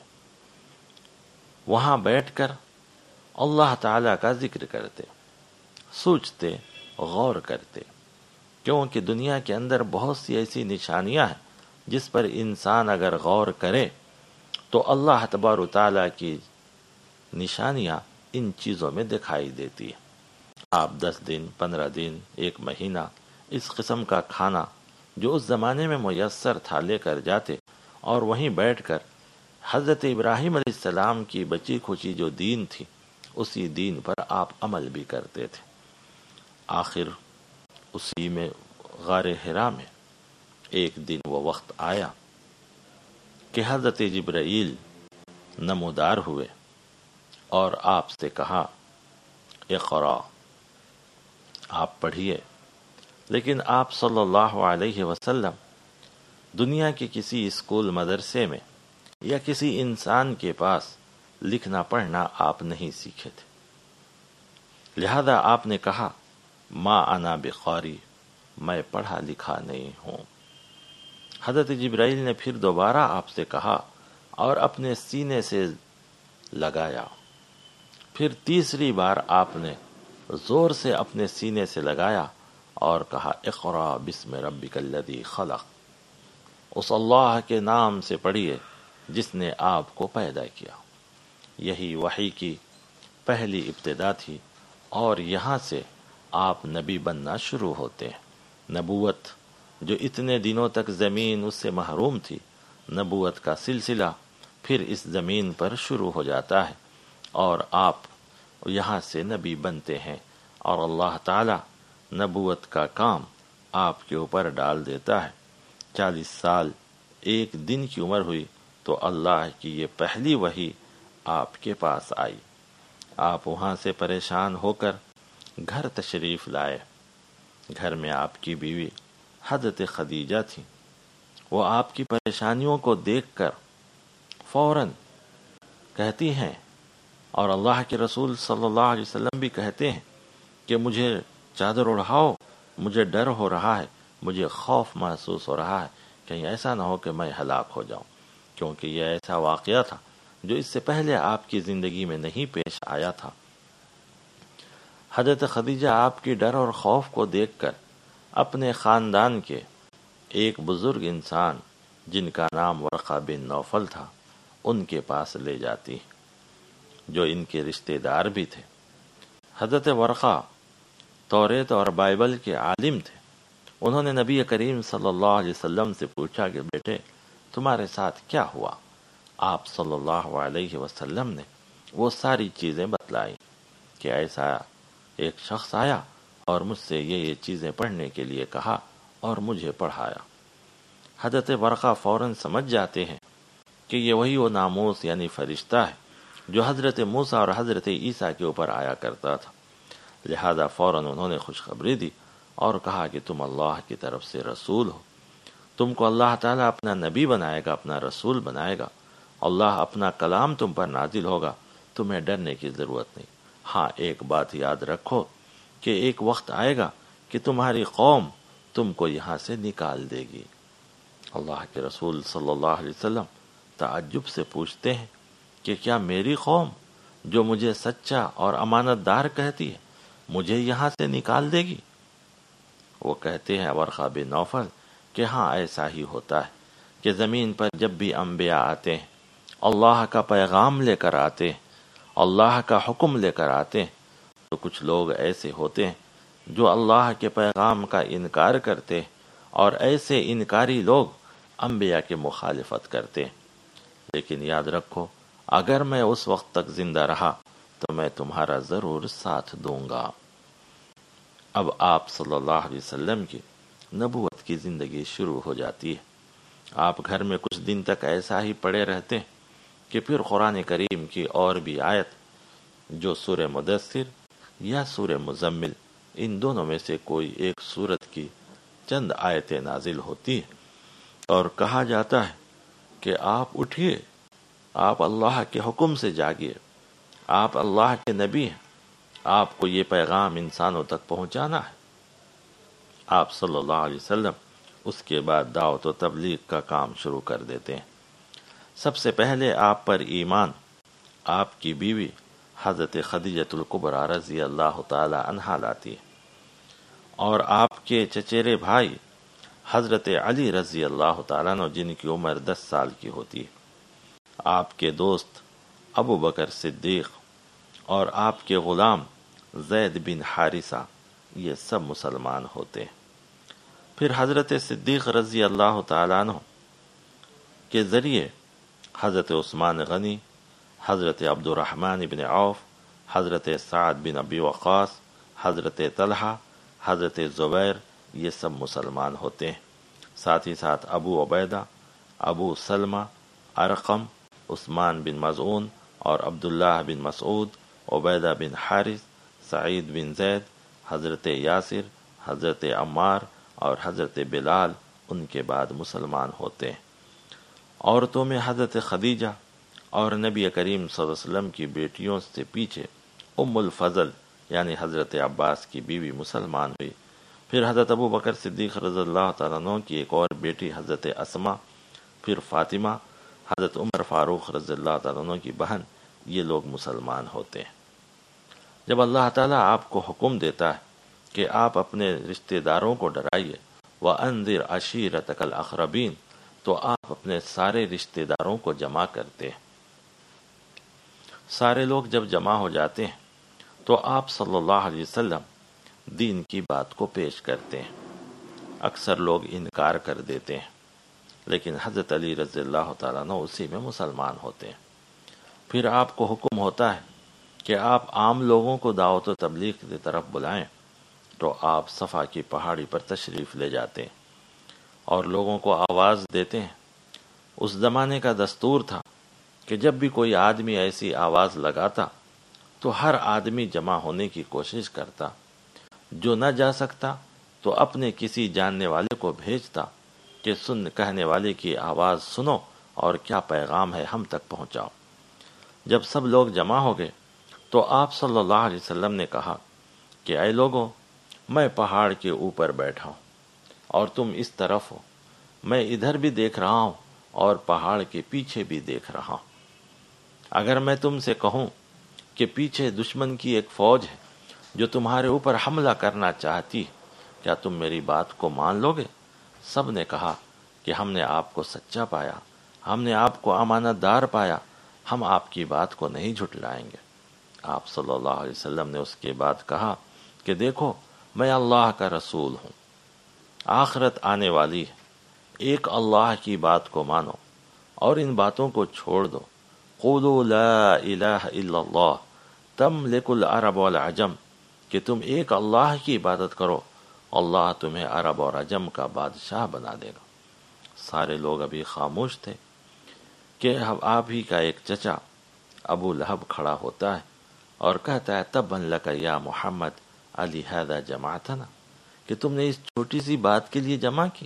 وہاں بیٹھ کر اللہ تعالی کا ذکر کرتے، سوچتے، غور کرتے، کیونکہ دنیا کے اندر بہت سی ایسی نشانیاں ہیں جس پر انسان اگر غور کرے تو اللہ تبارک و تعالی کی نشانیاں ان چیزوں میں دکھائی دیتی ہیں۔ آپ دس دن، پندرہ دن، ایک مہینہ اس قسم کا کھانا جو اس زمانے میں میسر تھا لے کر جاتے، اور وہیں بیٹھ کر حضرت ابراہیم علیہ السلام کی بچی کھچی جو دین تھی اسی دین پر آپ عمل بھی کرتے تھے۔ آخر اسی میں غار حرا میں ایک دن وہ وقت آیا کہ حضرت جبرائیل نمودار ہوئے اور آپ سے کہا اقرا، آپ پڑھیے۔ لیکن آپ صلی اللہ علیہ وسلم دنیا کے کسی اسکول مدرسے میں یا کسی انسان کے پاس لکھنا پڑھنا آپ نہیں سیکھے تھے، لہذا آپ نے کہا ما انا بقاری، میں پڑھا لکھا نہیں ہوں۔ حضرت جبرائیل نے پھر دوبارہ آپ سے کہا اور اپنے سینے سے لگایا، پھر تیسری بار آپ نے زور سے اپنے سینے سے لگایا اور کہا اقرا بسم ربک الذی خلق، اس اللہ کے نام سے پڑھیے جس نے آپ کو پیدا کیا۔ یہی وحی کی پہلی ابتدا تھی اور یہاں سے آپ نبی بننا شروع ہوتے ہیں۔ نبوت جو اتنے دنوں تک زمین اس سے محروم تھی، نبوت کا سلسلہ پھر اس زمین پر شروع ہو جاتا ہے اور آپ یہاں سے نبی بنتے ہیں، اور اللہ تعالی نبوت کا کام آپ کے اوپر ڈال دیتا ہے۔ چالیس سال ایک دن کی عمر ہوئی تو اللہ کی یہ پہلی وحی آپ کے پاس آئی۔ آپ وہاں سے پریشان ہو کر گھر تشریف لائے۔ گھر میں آپ کی بیوی حضرت خدیجہ تھی۔ وہ آپ کی پریشانیوں کو دیکھ کر فوراً کہتی ہیں، اور اللہ کے رسول صلی اللہ علیہ وسلم بھی کہتے ہیں کہ مجھے چادر اڑھاؤ، مجھے ڈر ہو رہا ہے، مجھے خوف محسوس ہو رہا ہے، کہیں ایسا نہ ہو کہ میں ہلاک ہو جاؤں، کیونکہ یہ ایسا واقعہ تھا جو اس سے پہلے آپ کی زندگی میں نہیں پیش آیا تھا۔ حضرت خدیجہ آپ کی ڈر اور خوف کو دیکھ کر اپنے خاندان کے ایک بزرگ انسان جن کا نام ورقہ بن نوفل تھا ان کے پاس لے جاتی، جو ان کے رشتہ دار بھی تھے۔ حضرت ورقہ توریت اور بائبل کے عالم تھے۔ انہوں نے نبی کریم صلی اللہ علیہ وسلم سے پوچھا کہ بیٹے تمہارے ساتھ کیا ہوا؟ آپ صلی اللہ علیہ وسلم نے وہ ساری چیزیں بتلائیں کہ ایسا ایک شخص آیا اور مجھ سے یہ یہ چیزیں پڑھنے کے لیے کہا اور مجھے پڑھایا۔ حضرت ورقہ فوراً سمجھ جاتے ہیں کہ یہ وہی وہ ناموس یعنی فرشتہ ہے جو حضرت موسیٰ اور حضرت عیسیٰ کے اوپر آیا کرتا تھا۔ لہذا فوراً انہوں نے خوشخبری دی اور کہا کہ تم اللہ کی طرف سے رسول ہو، تم کو اللہ تعالیٰ اپنا نبی بنائے گا، اپنا رسول بنائے گا، اللہ اپنا کلام تم پر نازل ہوگا، تمہیں ڈرنے کی ضرورت نہیں۔ ہاں ایک بات یاد رکھو کہ ایک وقت آئے گا کہ تمہاری قوم تم کو یہاں سے نکال دے گی۔ اللہ کے رسول صلی اللہ علیہ وسلم تعجب سے پوچھتے ہیں کہ کیا میری قوم جو مجھے سچا اور امانت دار کہتی ہے مجھے یہاں سے نکال دے گی؟ وہ کہتے ہیں ورقہ بن نوفل کہ ہاں ایسا ہی ہوتا ہے کہ زمین پر جب بھی انبیاء آتے ہیں، اللہ کا پیغام لے کر آتے ہیں، اللہ کا حکم لے کر آتے ہیں، تو کچھ لوگ ایسے ہوتے ہیں جو اللہ کے پیغام کا انکار کرتے ہیں، اور ایسے انکاری لوگ انبیاء کی مخالفت کرتے ہیں۔ لیکن یاد رکھو اگر میں اس وقت تک زندہ رہا تو میں تمہارا ضرور ساتھ دوں گا۔ اب آپ صلی اللہ علیہ وسلم کی نبوت کی زندگی شروع ہو جاتی ہے۔ آپ گھر میں کچھ دن تک ایسا ہی پڑے رہتے ہیں کہ پھر قرآن کریم کی اور بھی آیت جو سورہ مدثر یا سورہ مزمل، ان دونوں میں سے کوئی ایک سورت کی چند آیتیں نازل ہوتی ہیں اور کہا جاتا ہے کہ آپ اٹھیے، آپ اللہ کے حکم سے جاگیے، آپ اللہ کے نبی ہیں، آپ کو یہ پیغام انسانوں تک پہنچانا ہے۔ آپ صلی اللہ علیہ وسلم اس کے بعد دعوت و تبلیغ کا کام شروع کر دیتے ہیں۔ سب سے پہلے آپ پر ایمان آپ کی بیوی حضرت خدیجہ الکبریٰ رضی اللہ تعالی عنہا لاتی ہے، اور آپ کے چچیرے بھائی حضرت علی رضی اللہ تعالیٰ عنہ جن کی عمر دس سال کی ہوتی ہے، آپ کے دوست ابو بکر صدیق اور آپ کے غلام زید بن حارثہ، یہ سب مسلمان ہوتے ہیں۔ پھر حضرت صدیق رضی اللہ تعالیٰ عنہ کے ذریعے حضرت عثمان غنی، حضرت عبد الرحمن بن عوف، حضرت سعد بن ابی وقاص، حضرت طلحہ، حضرت زبیر، یہ سب مسلمان ہوتے ہیں۔ ساتھ ہی ساتھ ابو عبیدہ، ابو سلمہ، ارقم، عثمان بن مظعون اور عبداللہ بن مسعود، عبیدہ بن حارث، سعید بن زید، حضرت یاسر، حضرت عمار اور حضرت بلال ان کے بعد مسلمان ہوتے ہیں۔ عورتوں میں حضرت خدیجہ اور نبی کریم صلی اللہ علیہ وسلم کی بیٹیوں سے پیچھے ام الفضل یعنی حضرت عباس کی بیوی مسلمان ہوئی۔ پھر حضرت ابو بکر صدیق رضی اللہ تعالیٰ عنہ کی ایک اور بیٹی حضرت اسما، پھر فاطمہ، حضرت عمر فاروق رضی اللہ تعالیٰ عنہ کی بہن، یہ لوگ مسلمان ہوتے ہیں۔ جب اللہ تعالیٰ آپ کو حکم دیتا ہے کہ آپ اپنے رشتہ داروں کو ڈرائیے وَأَنذِرْ عَشِيرَتَكَ الْأَقْرَبِينَ، تو آپ اپنے سارے رشتہ داروں کو جمع کرتے ہیں۔ سارے لوگ جب جمع ہو جاتے ہیں تو آپ صلی اللہ علیہ وسلم دین کی بات کو پیش کرتے ہیں۔ اکثر لوگ انکار کر دیتے ہیں، لیکن حضرت علی رضی اللہ تعالیٰ عنہ اسی میں مسلمان ہوتے ہیں۔ پھر آپ کو حکم ہوتا ہے کہ آپ عام لوگوں کو دعوت و تبلیغ کی طرف بلائیں، تو آپ صفا کی پہاڑی پر تشریف لے جاتے ہیں اور لوگوں کو آواز دیتے ہیں۔ اس زمانے کا دستور تھا کہ جب بھی کوئی آدمی ایسی آواز لگاتا تو ہر آدمی جمع ہونے کی کوشش کرتا، جو نہ جا سکتا تو اپنے کسی جاننے والے کو بھیجتا کہ سن کہنے والے کی آواز سنو اور کیا پیغام ہے ہم تک پہنچاؤ۔ جب سب لوگ جمع ہو گئے تو آپ صلی اللہ علیہ وسلم نے کہا کہ اے لوگوں، میں پہاڑ کے اوپر بیٹھا ہوں اور تم اس طرف ہو، میں ادھر بھی دیکھ رہا ہوں اور پہاڑ کے پیچھے بھی دیکھ رہا ہوں۔ اگر میں تم سے کہوں کہ پیچھے دشمن کی ایک فوج ہے جو تمہارے اوپر حملہ کرنا چاہتی ہے، کیا تم میری بات کو مان لو گے؟ سب نے کہا کہ ہم نے آپ کو سچا پایا، ہم نے آپ کو امانت دار پایا، ہم آپ کی بات کو نہیں جھٹلائیں گے۔ آپ صلی اللہ علیہ وسلم نے اس کے بعد کہا کہ دیکھو میں اللہ کا رسول ہوں، آخرت آنے والی ہے، ایک اللہ کی بات کو مانو اور ان باتوں کو چھوڑ دو۔ قولوا لا الہ الا اللہ تملک العرب والعجم، کہ تم ایک اللہ کی عبادت کرو، اللہ تمہیں عرب اور عجم کا بادشاہ بنا دے گا۔ سارے لوگ ابھی خاموش تھے کہ آپ ہی کا ایک چچا ابو لہب کھڑا ہوتا ہے اور کہتا ہے تبا لک یا محمد الہذا جمعتنا، کہ تم نے اس چھوٹی سی بات کے لیے جمع کی،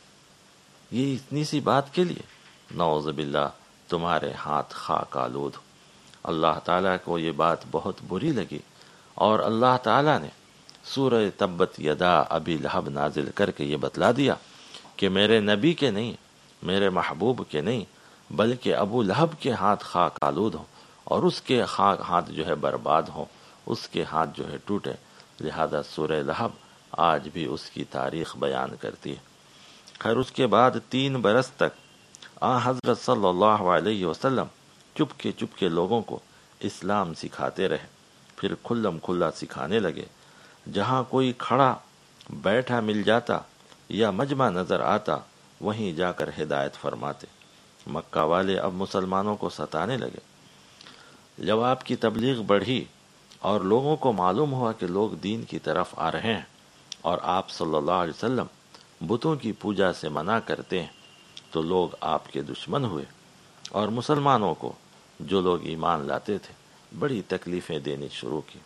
یہ اتنی سی بات کے لیے؟ نعوذ باللہ، تمہارے ہاتھ خاک آلود ہو۔ اللہ تعالیٰ کو یہ بات بہت بری لگی، اور اللہ تعالیٰ نے سورہ تبت یدا ابی لہب نازل کر کے یہ بتلا دیا کہ میرے نبی کے نہیں، میرے محبوب کے نہیں، بلکہ ابو لہب کے ہاتھ خاک آلود ہوں، اور اس کے خاک ہاتھ جو ہے برباد ہوں، اس کے ہاتھ جو ہے ٹوٹے۔ لہذا سورہ لہب آج بھی اس کی تاریخ بیان کرتی ہے۔ خیر، اس کے بعد تین برس تک آ حضرت صلی اللہ علیہ وسلم چپ کے چپ کے لوگوں کو اسلام سکھاتے رہے، پھر کھلم کھلا سکھانے لگے۔ جہاں کوئی کھڑا بیٹھا مل جاتا یا مجمع نظر آتا، وہیں جا کر ہدایت فرماتے۔ مکہ والے اب مسلمانوں کو ستانے لگے۔ جب آپ کی تبلیغ بڑھی اور لوگوں کو معلوم ہوا کہ لوگ دین کی طرف آ رہے ہیں اور آپ صلی اللہ علیہ وسلم بتوں کی پوجا سے منع کرتے ہیں، تو لوگ آپ کے دشمن ہوئے، اور مسلمانوں کو، جو لوگ ایمان لاتے تھے، بڑی تکلیفیں دینی شروع کی۔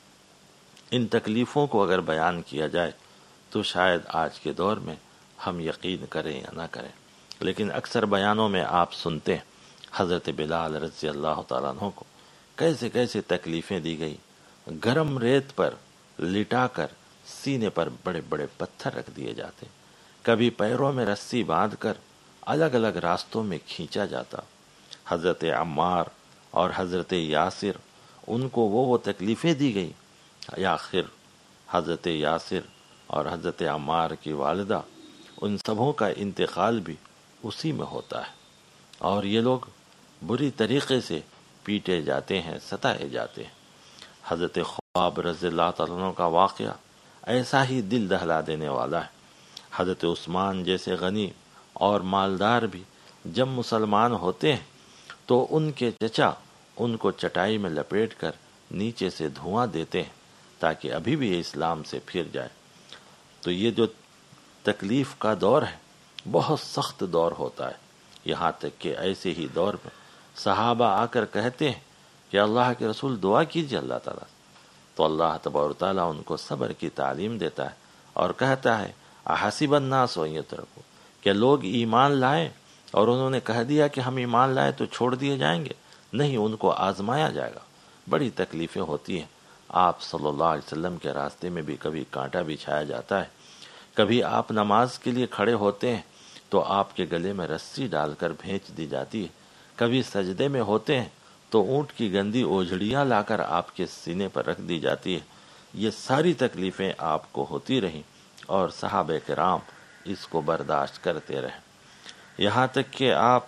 ان تکلیفوں کو اگر بیان کیا جائے تو شاید آج کے دور میں ہم یقین کریں یا نہ کریں، لیکن اکثر بیانوں میں آپ سنتے ہیں حضرت بلال رضی اللہ تعالیٰ عنہ کو کیسے کیسے تکلیفیں دی گئی۔ گرم ریت پر لٹا کر سینے پر بڑے بڑے پتھر رکھ دیے جاتے، کبھی پیروں میں رسی باندھ کر الگ الگ راستوں میں کھینچا جاتا۔ حضرت عمار اور حضرت یاسر، ان کو وہ وہ تکلیفیں دی گئی۔ یا آخر حضرت یاسر اور حضرت عمار کی والدہ، ان سبوں کا انتقال بھی اسی میں ہوتا ہے، اور یہ لوگ بری طریقے سے پیٹے جاتے ہیں، ستائے جاتے ہیں۔ حضرت خباب رضی اللہ تعالیٰ عنہ کا واقعہ ایسا ہی دل دہلا دینے والا ہے۔ حضرت عثمان جیسے غنی اور مالدار بھی جب مسلمان ہوتے ہیں تو ان کے چچا ان کو چٹائی میں لپیٹ کر نیچے سے دھواں دیتے ہیں تاکہ ابھی بھی یہ اسلام سے پھر جائے۔ تو یہ جو تکلیف کا دور ہے، بہت سخت دور ہوتا ہے، یہاں تک کہ ایسے ہی دور میں صحابہ آ کر کہتے ہیں کہ اللہ کے رسول دعا کیجیے اللہ تعالیٰ، تو اللہ تبارک و تعالیٰ ان کو صبر کی تعلیم دیتا ہے اور کہتا ہے احسب الناس ان یترکوا، کہ لوگ ایمان لائیں اور انہوں نے کہہ دیا کہ ہم ایمان لائے تو چھوڑ دیے جائیں گے؟ نہیں، ان کو آزمایا جائے گا، بڑی تکلیفیں ہوتی ہیں۔ آپ صلی اللہ علیہ وسلم کے راستے میں بھی کبھی کانٹا بچھایا جاتا ہے، کبھی آپ نماز کے لیے کھڑے ہوتے ہیں تو آپ کے گلے میں رسی ڈال کر بھیج دی جاتی ہے، کبھی سجدے میں ہوتے ہیں تو اونٹ کی گندی اوجھڑیاں لا کر آپ کے سینے پر رکھ دی جاتی ہے۔ یہ ساری تکلیفیں آپ کو ہوتی رہیں اور صحابہ کرام اس کو برداشت کرتے رہے، یہاں تک کہ آپ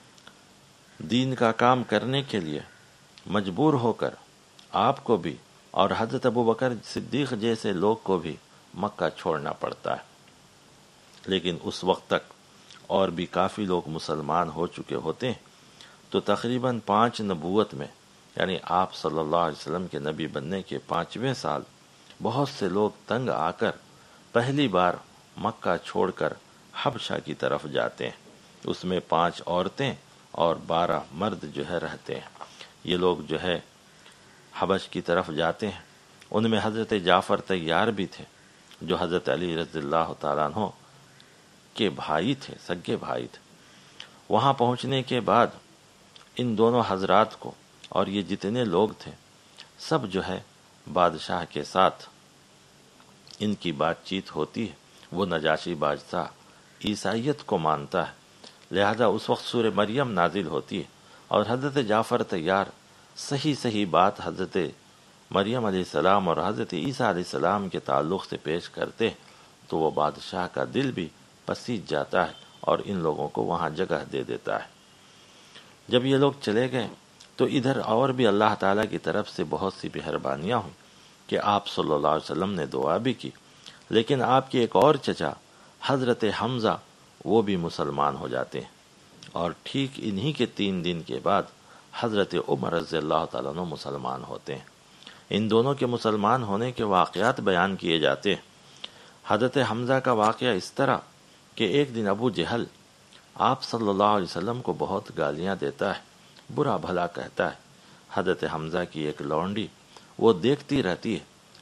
دین کا کام کرنے کے لیے مجبور ہو کر آپ کو بھی اور حضرت ابو بکر صدیق جیسے لوگ کو بھی مکہ چھوڑنا پڑتا ہے۔ لیکن اس وقت تک اور بھی کافی لوگ مسلمان ہو چکے ہوتے ہیں، تو تقریباً پانچ نبوت میں، یعنی آپ صلی اللہ علیہ وسلم کے نبی بننے کے پانچویں سال، بہت سے لوگ تنگ آ کر پہلی بار مکہ چھوڑ کر حبشہ کی طرف جاتے ہیں۔ اس میں پانچ عورتیں اور بارہ مرد جو ہے رہتے ہیں۔ یہ لوگ جو ہے حبش کی طرف جاتے ہیں۔ ان میں حضرت جعفر طیار بھی تھے، جو حضرت علی رضی اللہ تعالیٰ عنہ کے بھائی تھے، سگے بھائی تھے۔ وہاں پہنچنے کے بعد ان دونوں حضرات کو اور یہ جتنے لوگ تھے، سب جو ہے بادشاہ کے ساتھ ان کی بات چیت ہوتی ہے۔ وہ نجاشی بادشاہ عیسائیت کو مانتا ہے، لہذا اس وقت سورہ مریم نازل ہوتی ہے، اور حضرت جعفر طیار صحیح صحیح بات حضرت مریم علیہ السلام اور حضرت عیسیٰ علیہ السلام کے تعلق سے پیش کرتے ہیں، تو وہ بادشاہ کا دل بھی پسیج جاتا ہے اور ان لوگوں کو وہاں جگہ دے دیتا ہے۔ جب یہ لوگ چلے گئے تو ادھر اور بھی اللہ تعالیٰ کی طرف سے بہت سی مہربانیاں ہوئیں کہ آپ صلی اللہ علیہ وسلم نے دعا بھی کی، لیکن آپ کے ایک اور چچا حضرت حمزہ وہ بھی مسلمان ہو جاتے ہیں، اور ٹھیک انہی کے تین دن کے بعد حضرت عمر رضی اللہ تعالیٰ عنہ مسلمان ہوتے ہیں۔ ان دونوں کے مسلمان ہونے کے واقعات بیان کیے جاتے ہیں۔ حضرت حمزہ کا واقعہ اس طرح کہ ایک دن ابو جہل آپ صلی اللہ علیہ وسلم کو بہت گالیاں دیتا ہے، برا بھلا کہتا ہے۔ حضرت حمزہ کی ایک لونڈی وہ دیکھتی رہتی ہے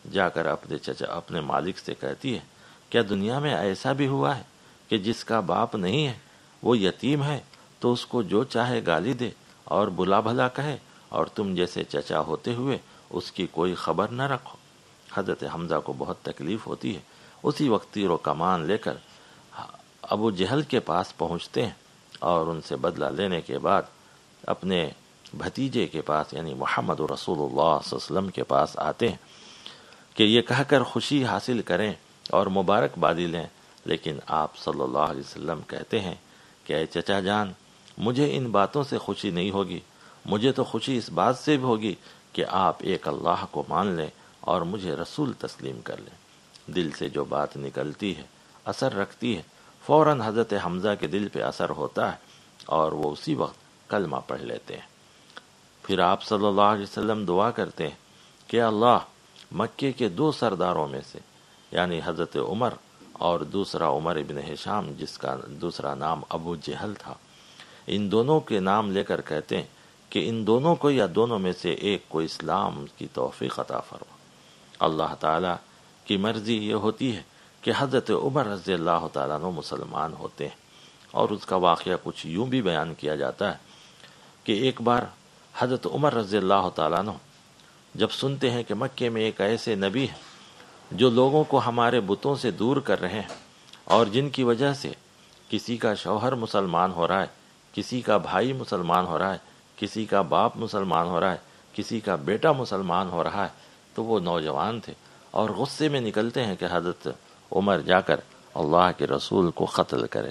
جا کر اپنے چچا اپنے مالک سے کہتی ہے کیا دنیا میں ایسا بھی ہوا ہے کہ جس کا باپ نہیں ہے، وہ یتیم ہے تو اس کو جو چاہے گالی دے اور بلا بھلا کہے، اور تم جیسے چچا ہوتے ہوئے اس کی کوئی خبر نہ رکھو۔ حضرت حمزہ کو بہت تکلیف ہوتی ہے۔ اسی وقت تیر و کمان لے کر ابو جہل کے پاس پہنچتے ہیں اور ان سے بدلہ لینے کے بعد اپنے بھتیجے کے پاس یعنی محمد رسول اللہ صلی اللہ علیہ وسلم کے پاس آتے ہیں کہ یہ کہہ کر خوشی حاصل کریں اور مبارکبادی لیں، لیکن آپ صلی اللہ علیہ وسلم کہتے ہیں کہ اے چچا جان، مجھے ان باتوں سے خوشی نہیں ہوگی، مجھے تو خوشی اس بات سے بھی ہوگی کہ آپ ایک اللہ کو مان لیں اور مجھے رسول تسلیم کر لیں۔ دل سے جو بات نکلتی ہے اثر رکھتی ہے، فوراً حضرت حمزہ کے دل پہ اثر ہوتا ہے اور وہ اسی وقت کلمہ پڑھ لیتے ہیں۔ پھر آپ صلی اللہ علیہ وسلم دعا کرتے ہیں کہ اللہ، مکے کے دو سرداروں میں سے یعنی حضرت عمر اور دوسرا عمر ابن ہشام جس کا دوسرا نام ابو جہل تھا، ان دونوں کے نام لے کر کہتے ہیں کہ ان دونوں کو یا دونوں میں سے ایک کو اسلام کی توفیق عطا فرما۔ اللہ تعالیٰ کی مرضی یہ ہوتی ہے کہ حضرت عمر رضی اللہ تعالیٰ عنہ مسلمان ہوتے ہیں، اور اس کا واقعہ کچھ یوں بھی بیان کیا جاتا ہے کہ ایک بار حضرت عمر رضی اللہ تعالیٰ عنہ جب سنتے ہیں کہ مکے میں ایک ایسے نبی ہیں جو لوگوں کو ہمارے بتوں سے دور کر رہے ہیں اور جن کی وجہ سے کسی کا شوہر مسلمان ہو رہا ہے، کسی کا بھائی مسلمان ہو رہا ہے، کسی کا باپ مسلمان ہو رہا ہے، کسی کا بیٹا مسلمان ہو رہا ہے، تو وہ نوجوان تھے اور غصے میں نکلتے ہیں کہ حضرت عمر جا کر اللہ کے رسول کو قتل کرے۔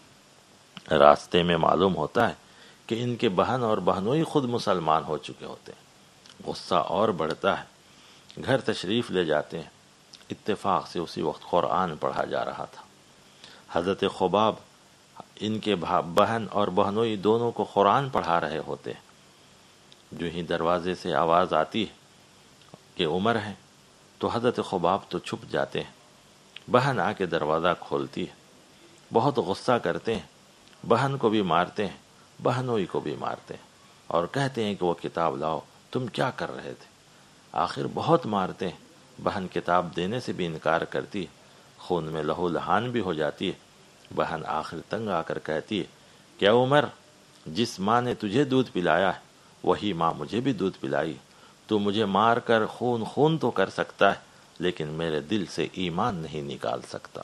راستے میں معلوم ہوتا ہے کہ ان کے بہن اور بہنوئی خود مسلمان ہو چکے ہوتے ہیں۔ غصہ اور بڑھتا ہے، گھر تشریف لے جاتے ہیں۔ اتفاق سے اسی وقت قرآن پڑھا جا رہا تھا۔ حضرت خباب ان کے بہن اور بہنوئی دونوں کو قرآن پڑھا رہے ہوتے ہیں۔ جو ہی دروازے سے آواز آتی ہے کہ عمر ہے تو حضرت خباب تو چھپ جاتے ہیں۔ بہن آ کے دروازہ کھولتی ہے، بہت غصہ کرتے ہیں، بہن کو بھی مارتے ہیں، بہنوئی کو بھی مارتے ہیں اور کہتے ہیں کہ وہ کتاب لاؤ، تم کیا کر رہے تھے؟ آخر بہت مارتے ہیں، بہن کتاب دینے سے بھی انکار کرتی ہے، خون میں لہو لہان بھی ہو جاتی ہے۔ بہن آخر تنگ آ کر کہتی ہے کہ اے عمر، جس ماں نے تجھے دودھ پلایا ہے وہی ماں مجھے بھی دودھ پلائی، تو مجھے مار کر خون خون تو کر سکتا ہے لیکن میرے دل سے ایمان نہیں نکال سکتا۔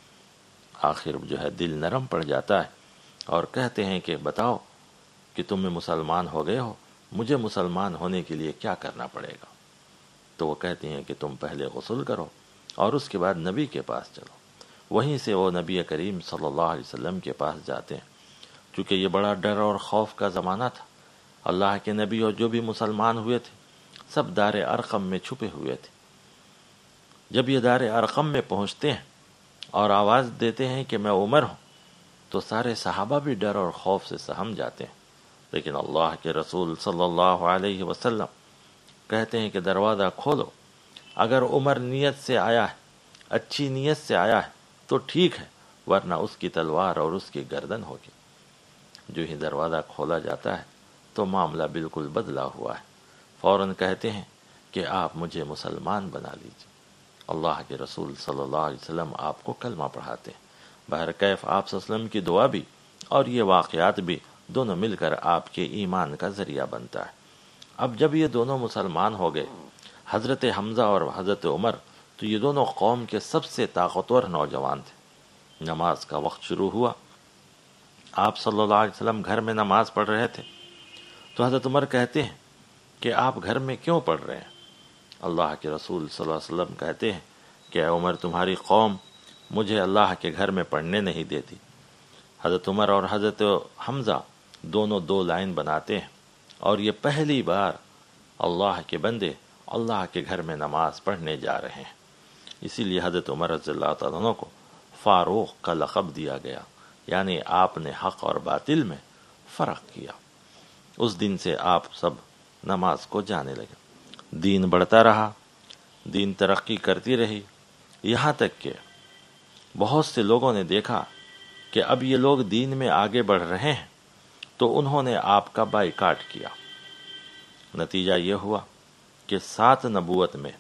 آخر جو ہے دل نرم پڑ جاتا ہے اور کہتے ہیں کہ بتاؤ کہ تم مسلمان ہو گئے ہو، مجھے مسلمان ہونے کے لیے کیا کرنا پڑے گا؟ تو وہ کہتے ہیں کہ تم پہلے غسل کرو اور اس کے بعد نبی کے پاس چلو۔ وہیں سے وہ نبی کریم صلی اللہ علیہ وسلم کے پاس جاتے ہیں۔ چونکہ یہ بڑا ڈر اور خوف کا زمانہ تھا، اللہ کے نبی اور جو بھی مسلمان ہوئے تھے سب دار ارقم میں چھپے ہوئے تھے۔ جب یہ دار ارقم میں پہنچتے ہیں اور آواز دیتے ہیں کہ میں عمر ہوں، تو سارے صحابہ بھی ڈر اور خوف سے سہم جاتے ہیں، لیکن اللہ کے رسول صلی اللہ علیہ وسلم کہتے ہیں کہ دروازہ کھولو، اگر عمر نیت سے آیا ہے، اچھی نیت سے آیا ہے تو ٹھیک ہے، ورنہ اس کی تلوار اور اس کی گردن ہوگی۔ جو ہی دروازہ کھولا جاتا ہے تو معاملہ بالکل بدلا ہوا ہے۔ فوراً کہتے ہیں کہ آپ مجھے مسلمان بنا لیجیے۔ اللہ کے رسول صلی اللہ علیہ وسلم آپ کو کلمہ پڑھاتے ہیں۔ بہرکیف آپ صلی اللہ علیہ وسلم کی دعا بھی اور یہ واقعات بھی دونوں مل کر آپ کے ایمان کا ذریعہ بنتا ہے۔ اب جب یہ دونوں مسلمان ہو گئے، حضرت حمزہ اور حضرت عمر، تو یہ دونوں قوم کے سب سے طاقتور نوجوان تھے۔ نماز کا وقت شروع ہوا، آپ صلی اللہ علیہ وسلم گھر میں نماز پڑھ رہے تھے، تو حضرت عمر کہتے ہیں کہ آپ گھر میں کیوں پڑھ رہے ہیں؟ اللہ کے رسول صلی اللہ علیہ وسلم کہتے ہیں کہ اے عمر، تمہاری قوم مجھے اللہ کے گھر میں پڑھنے نہیں دیتی۔ حضرت عمر اور حضرت حمزہ دونوں دو لائن بناتے ہیں، اور یہ پہلی بار اللہ کے بندے اللہ کے گھر میں نماز پڑھنے جا رہے ہیں۔ اسی لیے حضرت عمر رضی اللہ تعالیٰ عنہ کو فاروق کا لقب دیا گیا، یعنی آپ نے حق اور باطل میں فرق کیا۔ اس دن سے آپ سب نماز کو جانے لگے۔ دین بڑھتا رہا، دین ترقی کرتی رہی، یہاں تک کہ بہت سے لوگوں نے دیکھا کہ اب یہ لوگ دین میں آگے بڑھ رہے ہیں، تو انہوں نے آپ کا بائیکاٹ کیا۔ نتیجہ یہ ہوا کہ سات نبوت میں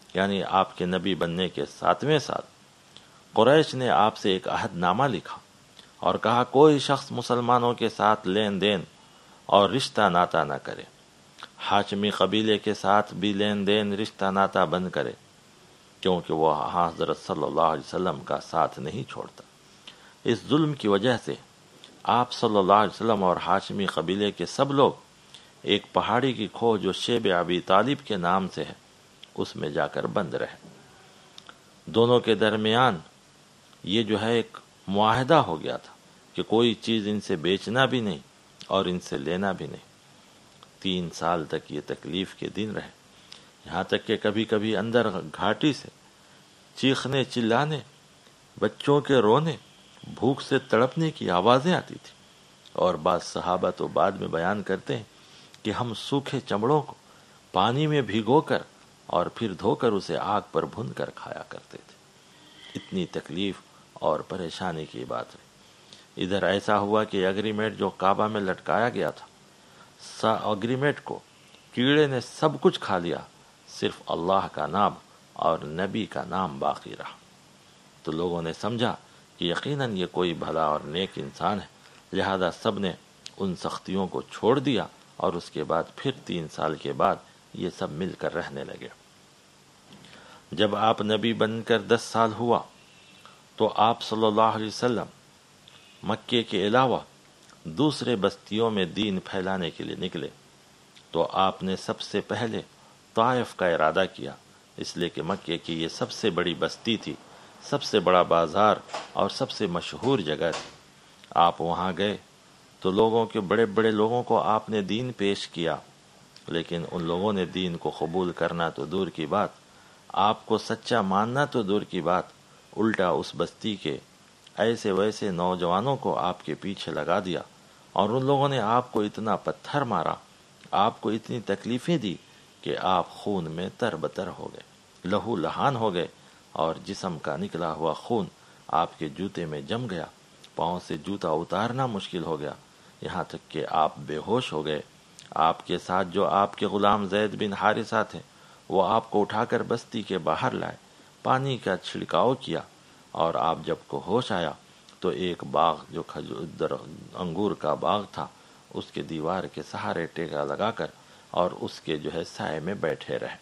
یعنی آپ کے نبی بننے کے ساتویں سال قریش نے آپ سے ایک عہد نامہ لکھا اور کہا کوئی شخص مسلمانوں کے ساتھ لین دین اور رشتہ ناتا نہ کرے، ہاشمی قبیلے کے ساتھ بھی لین دین رشتہ ناتا بند کرے، کیونکہ وہ حضرت صلی اللہ علیہ وسلم کا ساتھ نہیں چھوڑتا۔ اس ظلم کی وجہ سے آپ صلی اللہ علیہ وسلم اور ہاشمی قبیلے کے سب لوگ ایک پہاڑی کی کھو جو شیب ابی طالب کے نام سے ہے اس میں جا کر بند رہے۔ دونوں کے درمیان یہ جو ہے ایک معاہدہ ہو گیا تھا کہ کوئی چیز ان سے بیچنا بھی نہیں اور ان سے لینا بھی نہیں۔ تین سال تک یہ تکلیف کے دن رہے، یہاں تک کہ کبھی کبھی اندر گھاٹی سے چیخنے چلانے، بچوں کے رونے، بھوک سے تڑپنے کی آوازیں آتی تھی، اور بعض صحابہ تو بعد میں بیان کرتے ہیں کہ ہم سوکھے چمڑوں کو پانی میں بھگو کر اور پھر دھو کر اسے آگ پر بھون کر کھایا کرتے تھے۔ اتنی تکلیف اور پریشانی کی بات ہے۔ ادھر ایسا ہوا کہ اگریمنٹ جو کعبہ میں لٹکایا گیا تھا، سا اگریمنٹ کو کیڑے نے سب کچھ کھا لیا، صرف اللہ کا نام اور نبی کا نام باقی رہا۔ تو لوگوں نے سمجھا کہ یقیناً یہ کوئی بھلا اور نیک انسان ہے، لہذا سب نے ان سختیوں کو چھوڑ دیا، اور اس کے بعد پھر تین سال کے بعد یہ سب مل کر رہنے لگے۔ جب آپ نبی بن کر دس سال ہوا تو آپ صلی اللہ علیہ وسلم مکے کے علاوہ دوسرے بستیوں میں دین پھیلانے کے لیے نکلے۔ تو آپ نے سب سے پہلے طائف کا ارادہ کیا، اس لیے کہ مکے کی یہ سب سے بڑی بستی تھی، سب سے بڑا بازار اور سب سے مشہور جگہ تھی۔ آپ وہاں گئے تو لوگوں کے بڑے بڑے لوگوں کو آپ نے دین پیش کیا، لیکن ان لوگوں نے دین کو قبول کرنا تو دور کی بات، آپ کو سچا ماننا تو دور کی بات، الٹا اس بستی کے ایسے ویسے نوجوانوں کو آپ کے پیچھے لگا دیا، اور ان لوگوں نے آپ کو اتنا پتھر مارا، آپ کو اتنی تکلیفیں دی کہ آپ خون میں تر بتر ہو گئے، لہو لہان ہو گئے، اور جسم کا نکلا ہوا خون آپ کے جوتے میں جم گیا، پاؤں سے جوتا اتارنا مشکل ہو گیا، یہاں تک کہ آپ بے ہوش ہو گئے۔ آپ کے ساتھ جو آپ کے غلام زید بن حارثہ تھے وہ آپ کو اٹھا کر بستی کے باہر لائے، پانی کا چھڑکاؤ کیا، اور آپ جب کو ہوش آیا تو ایک باغ جو کھجور انگور کا باغ تھا اس کے دیوار کے سہارے ٹیکا لگا کر اور اس کے جو ہے سائے میں بیٹھے رہے۔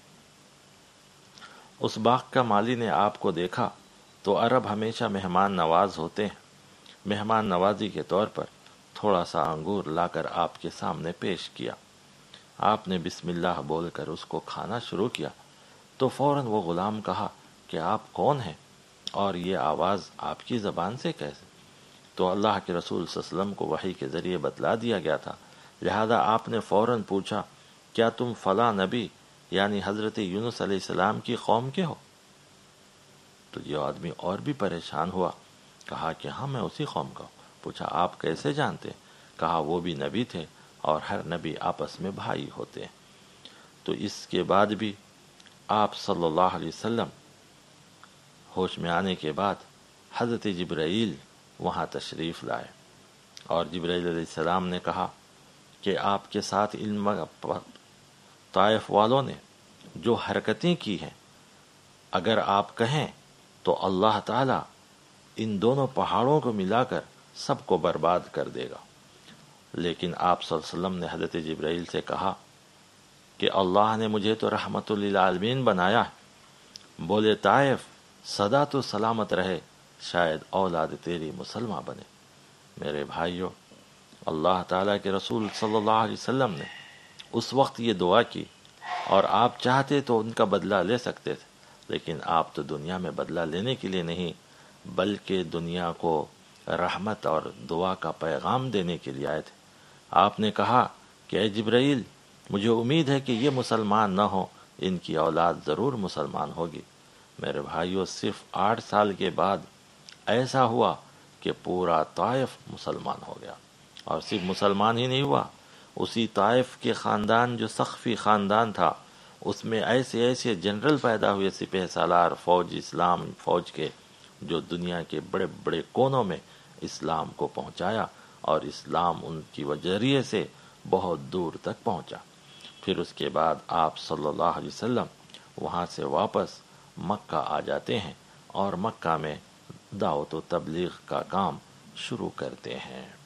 اس باغ کا مالی نے آپ کو دیکھا تو عرب ہمیشہ مہمان نواز ہوتے ہیں، مہمان نوازی کے طور پر تھوڑا سا انگور لا کر آپ کے سامنے پیش کیا۔ آپ نے بسم اللہ بول کر اس کو کھانا شروع کیا تو فوراً وہ غلام کہا کہ آپ کون ہیں اور یہ آواز آپ کی زبان سے کیسے؟ تو اللہ کے رسول صلی اللہ علیہ وسلم کو وحی کے ذریعے بتلا دیا گیا تھا، لہذا آپ نے فوراً پوچھا کیا تم فلاں نبی یعنی حضرت یونس علیہ السلام کی قوم کے ہو؟ تو یہ آدمی اور بھی پریشان ہوا، کہا کہ ہاں میں اسی قوم کا ہوں۔ پوچھا آپ کیسے جانتے؟ کہا وہ بھی نبی تھے اور ہر نبی آپس میں بھائی ہوتے ہیں۔ تو اس کے بعد بھی آپ صلی اللہ علیہ وسلم ہوش میں آنے کے بعد حضرت جبرائیل وہاں تشریف لائے، اور جبرائیل علیہ السلام نے کہا کہ آپ کے ساتھ علم طائف والوں نے جو حرکتیں کی ہیں، اگر آپ کہیں تو اللہ تعالیٰ ان دونوں پہاڑوں کو ملا کر سب کو برباد کر دے گا۔ لیکن آپ صلی اللہ علیہ وسلم نے حضرت جبرائیل سے کہا کہ اللہ نے مجھے تو رحمت للعالمین بنایا ہے، بولے طائف سدا تو سلامت رہے، شاید اولاد تیری مسلمہ بنے۔ میرے بھائیو، اللہ تعالیٰ کے رسول صلی اللہ علیہ وسلم نے اس وقت یہ دعا کی، اور آپ چاہتے تو ان کا بدلہ لے سکتے تھے، لیکن آپ تو دنیا میں بدلہ لینے کے لیے نہیں بلکہ دنیا کو رحمت اور دعا کا پیغام دینے کے لیے آئے تھے۔ آپ نے کہا کہ اے جبرائیل، مجھے امید ہے کہ یہ مسلمان نہ ہو، ان کی اولاد ضرور مسلمان ہوگی۔ میرے بھائیوں، صرف آٹھ سال کے بعد ایسا ہوا کہ پورا طائف مسلمان ہو گیا، اور صرف مسلمان ہی نہیں ہوا، اسی طائف کے خاندان جو سقفی خاندان تھا اس میں ایسے ایسے جنرل پیدا ہوئے، سپہ سالار فوج اسلام فوج کے، جو دنیا کے بڑے بڑے کونوں میں اسلام کو پہنچایا، اور اسلام ان کی ذریعے سے بہت دور تک پہنچا۔ پھر اس کے بعد آپ صلی اللہ علیہ وسلم وہاں سے واپس مکہ آ جاتے ہیں اور مکہ میں دعوت و تبلیغ کا کام شروع کرتے ہیں۔